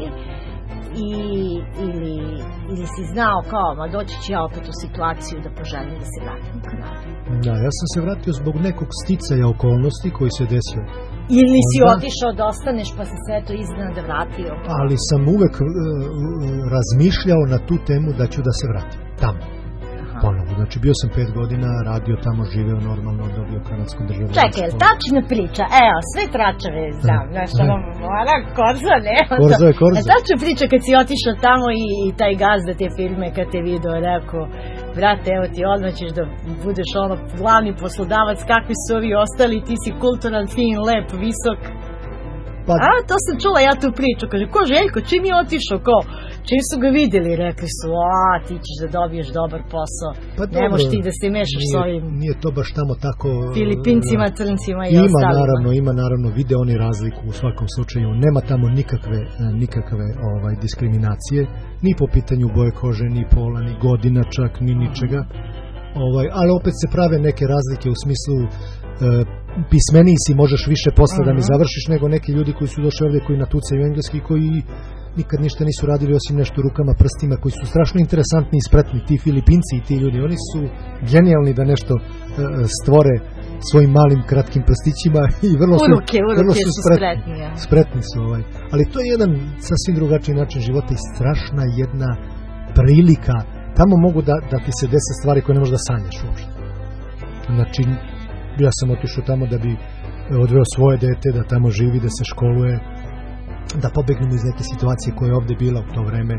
ili si znao kao, ma doći ću ja opet u situaciju da poželim da se vratim u Kanadu? Da, ja sam se vratio zbog nekog sticaja okolnosti koji se desio. Ili si otišao da ostaneš pa se sve to iznenada vratio? Ali sam uvek razmišljao na tu temu da ću da se vratim tamo. Ponovo. Znači bio sam 5 godina, radio tamo, živeo normalno, dobio kanadsku državljanstvo. Čekaj, tačna priča, evo, sve tračave znam, znaš, ona korza, ne? Korza je korza. Tačna priča kad si otišao tamo i taj gazda te filme kad te video, rekao, brate, evo ti odmah ćeš da budeš ono glavni poslodavac, kakvi su ovi ostali, ti si kulturan, fin, lep, visok. To sam čula ja tu priču, kaže, ko Željko, čim je otišao, čim su ga vidjeli, rekli su, ti ćeš da dobiješ dobar posao, ne možeš ti da se mešaš s ovim... Nije to baš tamo tako... Filipincima, Crncima i ostalima. Ima naravno, vide oni razliku u svakom slučaju, nema tamo nikakve diskriminacije, ni po pitanju boje kože, ni pola, ni godina čak, ni ničega, ali opet se prave neke razlike u smislu... pismeniji si, možeš više posla da mi završiš nego neki ljudi koji su došli ovdje koji natucaju engleski, koji nikad ništa nisu radili osim nešto rukama, prstima, koji su strašno interesantni i spretni, ti Filipinci i ti ljudi, oni su genijalni da nešto stvore svojim malim kratkim prstićima i vrlo su spretni su ali to je jedan sasvim drugačiji način života i strašna jedna prilika, tamo mogu da ti se dese stvari koje ne možeš da sanjaš uopšte. Znači ja sam otišao tamo da bi odveo svoje dete, da tamo živi, da se školuje, da pobegnemo iz neke situacije koja je ovdje bila u to vreme.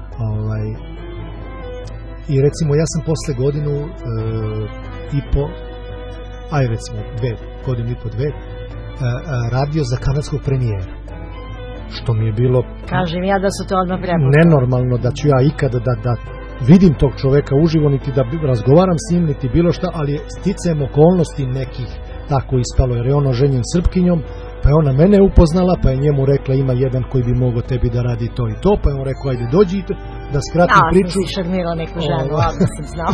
I recimo ja sam posle godinu i po, recimo 2 godine i po 2, radio za kanadskog premijera. Što mi je bilo... Kažem ja da su to odmah prepoznali. Nenormalno da ću ja ikada da vidim tog čoveka uživo, niti da razgovaram s njim, niti bilo šta, ali sticajem okolnosti nekih tako ispalo, jer je on oženjen Srpkinjom, Pa je ona mene upoznala, pa je njemu rekla ima jedan koji bi mogao tebi da radi to i to, pa je on rekao ajde dođi da skratim priču. Sam si šarmirao neku ženu, odmah sam znao.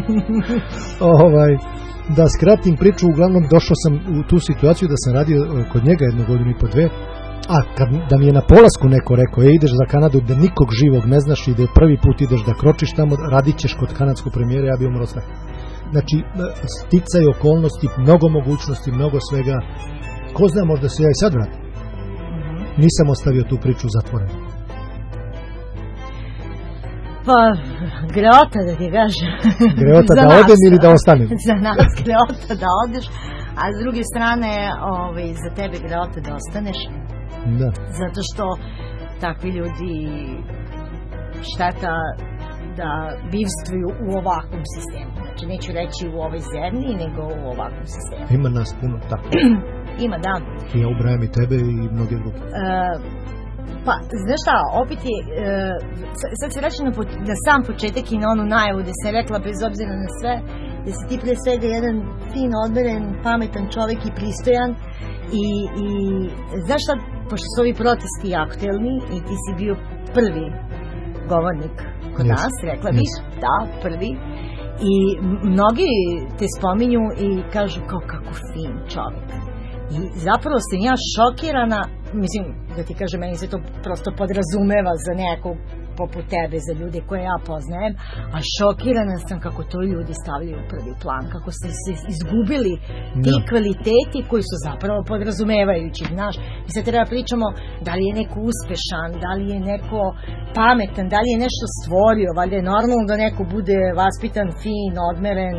Da skratim priču, uglavnom došao sam u tu situaciju da sam radio kod njega 1 godinu i po 2, a da mi je na polasku neko rekao, ideš za Kanadu da nikog živog ne znaš i da je prvi put ideš da kročiš tamo, radit ćeš kod kanadskog premijera, ja bi umro sve. Znači, sticaj okolnosti, mnogo mogućnosti, mnogo svega. Ko zna, možda se ja i sad vratim. Nisam ostavio tu priču zatvorenu. Pa, greota da ti kažem. Greota da odem ili da ostanem? Za nas greota da odeš, a s druge strane za tebe greota da ostaneš. Da. Zato što takvi ljudi šteta da bivstvuju u ovakvom sistemu. Znači, neću reći u ovoj zemlji, nego u ovakvom sistemu. Ima nas puno tako. Ima, da. Ja ubrajam i tebe i mnoge druge. Pa, znaš šta, opet je, sad se vraćam na sam početak i na onu najavu gde sam rekla, bez obzira na sve, da si ti pre svega jedan fin, odmeren, pametan čovek i pristojan i znaš šta, pošto su ovi protesti aktuelni i ti si bio prvi govornik kod nas, rekla bih, da, prvi, i mnogi te spominju i kažu kao kako fin čovek. I zapravo sam ja šokirana, mislim, da ti kažem, meni se to prosto podrazumeva za nekog poput tebe, za ljude koje ja poznajem, a šokirana sam kako to ljudi stavljaju u prvi plan, kako su se izgubili ti kvaliteti koji su zapravo podrazumevajući, znaš. I sad treba pričamo da li je neko uspešan, da li je neko pametan, da li je nešto stvorio, valjda je normalno da neko bude vaspitan, fin, odmeren,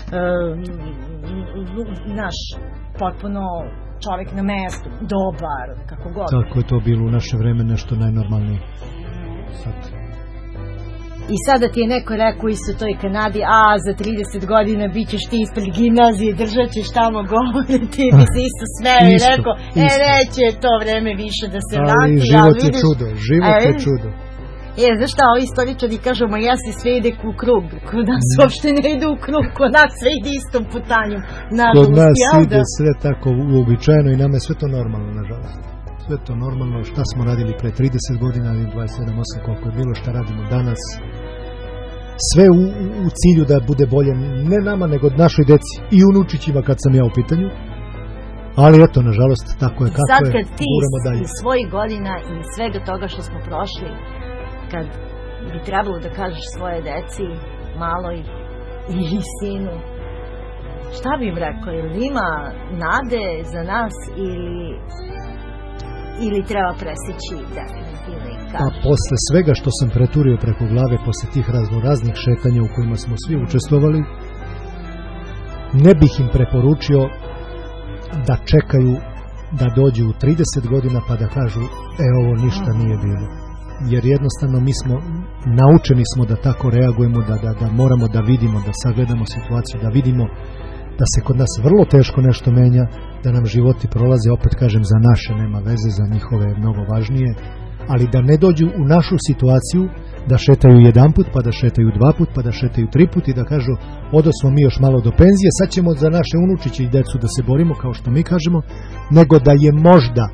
znaš, potpuno čovjek na mestu, dobar, kako god. Tako je to bilo u naše vreme nešto najnormalnije. Sad. I sada ti je neko rekao isto toj Kanadi, za 30 godina bit ćeš ti ispred gimnazije, držat ćeš tamo govore, ti bi se isto smeo i rekao, neće to vreme više da se vrati. Ali život je čudo, život je čudo. Znaš šta, ovi istoričari kažu, jesi sve ide u krug, kod nas uopšte ne ide u krug, kod nas sve ide istom putanjem. Kod nas ide sve tako uobičajeno i nama je sve to normalno, nažalost. Sve to normalno, šta smo radili pre 30 godina ili 27, 8, koliko je bilo, šta radimo danas. Sve u cilju da bude bolje, ne nama, nego našoj deci i unučićima kad sam ja u pitanju. Ali eto, nažalost, tako je kako je. Sad kad ti iz svojih godina i svega toga što smo prošli, kad bi trebalo da kažeš svoje deci, maloj i sinu, šta bi im rekao? Ili ima nade za nas ili treba preseći definitivno i kažeš? A posle svega što sam preturio preko glave, posle tih raznih šetanja u kojima smo svi učestvovali, ne bih im preporučio da čekaju da dođu u 30 godina pa da kažu ovo ništa nije bilo. Jer jednostavno mi smo, naučeni smo da tako reagujemo, da moramo da vidimo, da sagledamo situaciju, da vidimo da se kod nas vrlo teško nešto menja, da nam životi prolaze, opet kažem, za naše nema veze, za njihove je mnogo važnije, ali da ne dođu u našu situaciju da šetaju 1 put, pa da šetaju 2 put, pa da šetaju 3 put i da kažu odosmo mi još malo do penzije, sad ćemo za naše unučiće i decu da se borimo, kao što mi kažemo, nego da je možda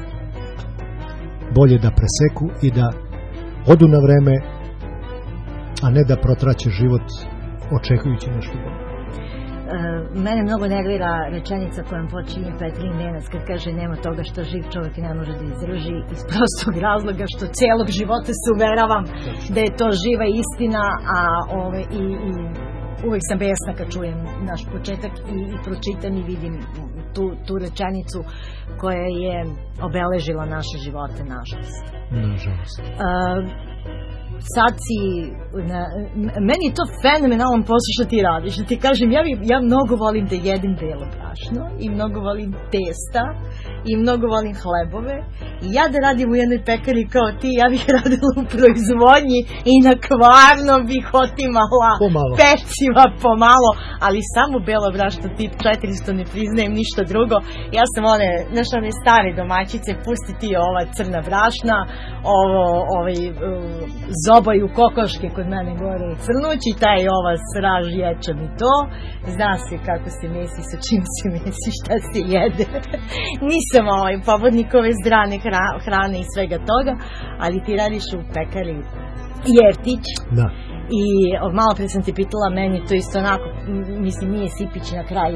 bolje da preseku i da odu na vreme, a ne da protraće život očekujući nešto bolje. Mene mnogo nervira rečenica kojom počinje Petrin Venac kad kaže nema toga što živ čovjek ne može da izdrži, iz prostog razloga što celog života se uveravam da je to živa istina, a i uvek sam besna kad čujem naš početak i pročitam i vidim tu rečenicu koja je obeležila naše živote, nažalost. Nažalost. Sad si, meni je to fenomenalan posao što ti radiš, da ti kažem, ja mnogo volim da jedem belo brašno i mnogo volim testa i mnogo volim hlebove i ja da radim u jednoj pekari kao ti, ja bih radila u proizvodnji i na Kvarno bih otimala peciva pomalo, ali samo belo brašno tip 400, ne priznajem ništa drugo. Ja sam one stare domaćice, pusti ti ova crna brašna, zobaju kokoške kod mene gore u Crnući, taj ova sraž ječe mi to, zna se kako se mesi, sa čim se mesi, šta se jede. Nisam pobodnik ove zdrane hrane i svega toga, ali ti radiš u pekari Jertić. Da. I malo pre sam te pitala, meni to isto onako, mislim, nije Sipić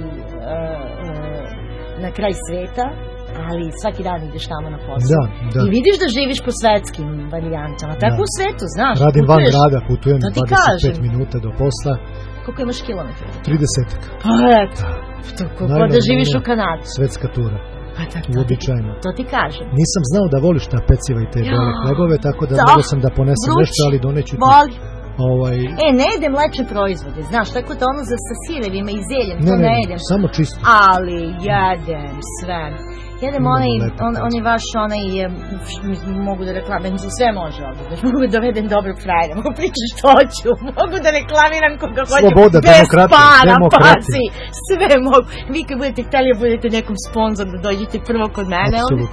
na kraj sveta, ali svaki dan ideš tamo na posao. Da. I vidiš da živiš po svetskim varijantama. Tako u svetu, znaš. Radim van grada, putujem 25 minuta do posla. Koliko imaš kilometra? 30. Pa eto, kako da živiš u Kanadi. Svetska tura. Uobičajeno. To ti kažem. Nisam znao da voliš ta peciva i te bele hlebove, tako da mogu sam da ponesem nešto, ali doneću ti. Boli. Ne jedem mlečne proizvode, znaš, tako da ono sa sirevima i zeljem, to ne jedem. Samo čisto. Ali jedem sve. Jedem onaj vaš, mogu da reklamiram, sve može ovdje, mogu da dovedem dobro frajera, mogu pričati što hoću, mogu da reklamiram koga hoću, sloboda, demokratija, pazi, sve mogu. Vi kad budete htjeli da budete nekom sponzor, da dođete prvo kod mene,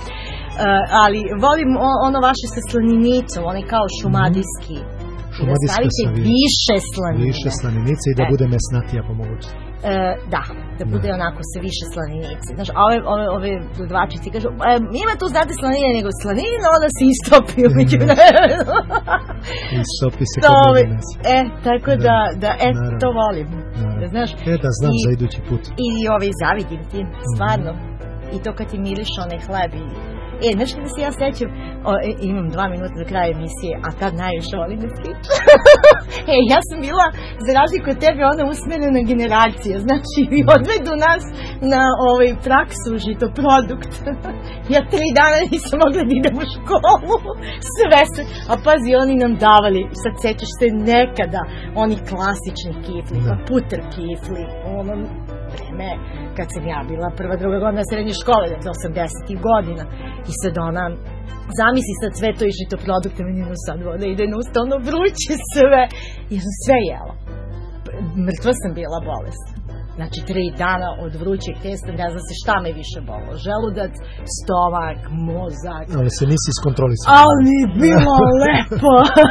ali volim ono vaše sa slaninicom, onaj kao šumadijski. Da stavite više slaninice i da bude mesnatija po mogućnosti. Da bude onako sa više slaninice. Znaš, ove dvačici kažu, ima tu znate slanine, nego slanina, onda se istopi umeđu vremenu. Istopi se kad ne donese. Tako da, to volim. Znaš, da znam za idući put. I zavidim ti, stvarno. I to kad ti miriš onaj hleb i... znaš kada se ja sećam, imam 2 minuta do kraja emisije, a tad najviše volim da pričam. Ja sam bila, za razliku od tebe, ona usmerena generacija, znači odvedu nas na praksu žitoprodukt. Ja 3 dana nisam mogla da idem u školu, sve se, a pazi, oni nam davali, sad sećaš se nekada, oni klasični kifli, pa puter kifli, ono vreme, kad sam ja bila prva, druga godina srednje škole, dakle 80-ih godina. I sad ona, zamisli sad sve to i žitoprodukte, meni sad voda ide na usta, ono vruće sve. Ja sam sve jela. Mrtva sam bila bolesna. Znači 3 dana od vrućeg testa, ne znam se šta me više bolo. Želudac, stomak, mozak. Ali se nisi iskontrolisala. Ali bilo lepo.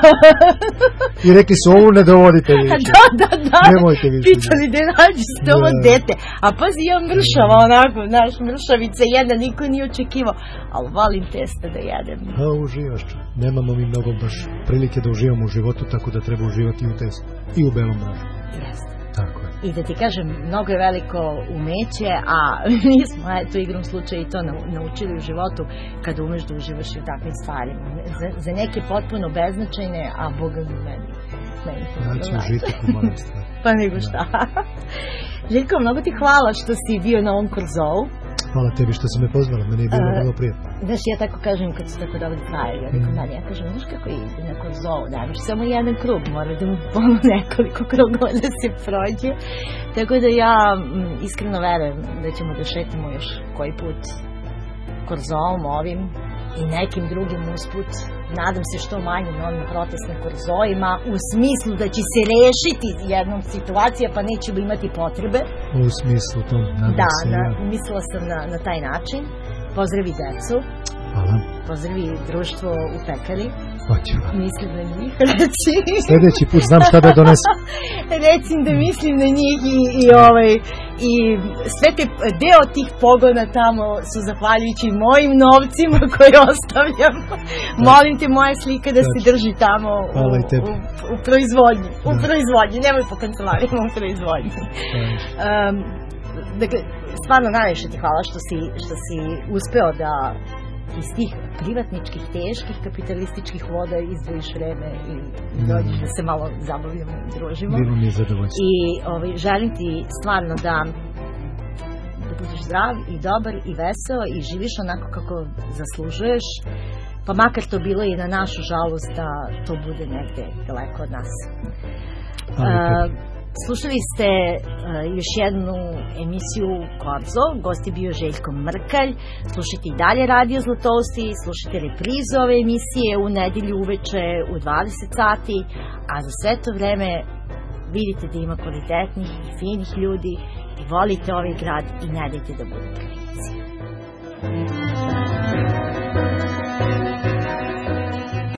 I rekli su, ovu ne dovodite više. Da. Nemojte više. Pitali da nađete ovo dete. A pazi, ja mršava onako, znaš, mršavica jedna, niko nije očekivao. Ali volim testa da jedem. A uživaš. Nemamo mi mnogo baš prilike da uživamo u životu, tako da treba uživati i u testu. I u belom bražu. Jeste. Tako je. I da ti kažem, mnogo je veliko umeće, a mi smo, eto, igrom slučaju i to naučili u životu, kada umeš da uživaš i u takvim stvarima. Za neke potpuno beznačajne, a Boga mi meni. Ja ću užiti u moje stvari. Pa nego šta. Željko, mnogo ti hvala što si bio na ovom Korzovu. Hvala tebi što si me pozvala, meni je bilo vrlo prijatno. Znaš, ja tako kažem kad su tako dobro trajali, ja kažem, znaš kako ide na Korzovu, nemaš samo jedan krug, mora da mu nekoliko krugova da se prođe. Tako da ja iskreno verujem da ćemo da šetamo još koji put Korzovom ovim i nekim drugim usput. Nadam se što manje na ovim protestnim Korzovima, u smislu da će se rešiti jednom situacija, pa nećemo imati potrebe. U smislu tom, nadam se. Da, mislila sam na taj način. Pozdravi decu. Hvala. Pozdravi društvo u pekari. Hoću. Mislim na njih, reci. Sljedeći put znam šta da donesem. Recim da mislim na njih i sve te, deo tih pogona tamo su zahvaljujući mojim novcima koje ostavljam. Molim te, moja slika da se drži tamo u proizvodnji. U proizvodnji, nemoj po kancelarijama, u proizvodnji. Dakle, stvarno najviše ti hvala što si uspeo da iz tih privatničkih, teških, kapitalističkih voda izdvojiš vreme i dođeš da se malo zabavljamo i družimo. Bilo mi je zadovoljstvo. I želim ti stvarno da budeš zdrav i dobar i veseo i živiš onako kako zaslužuješ, pa makar to bilo i na našu žalost da to bude negde daleko od nas. Slušali ste još jednu emisiju Korzo, gost je bio Željko Mrkalj. Slušajte i dalje Radio Zlatosti, slušajte reprizu ove emisije u nedelju uveče u 20 sati, a za sve to vreme vidite da ima kvalitetnih i finih ljudi i volite ovaj grad i ne dajte da bude prevencija.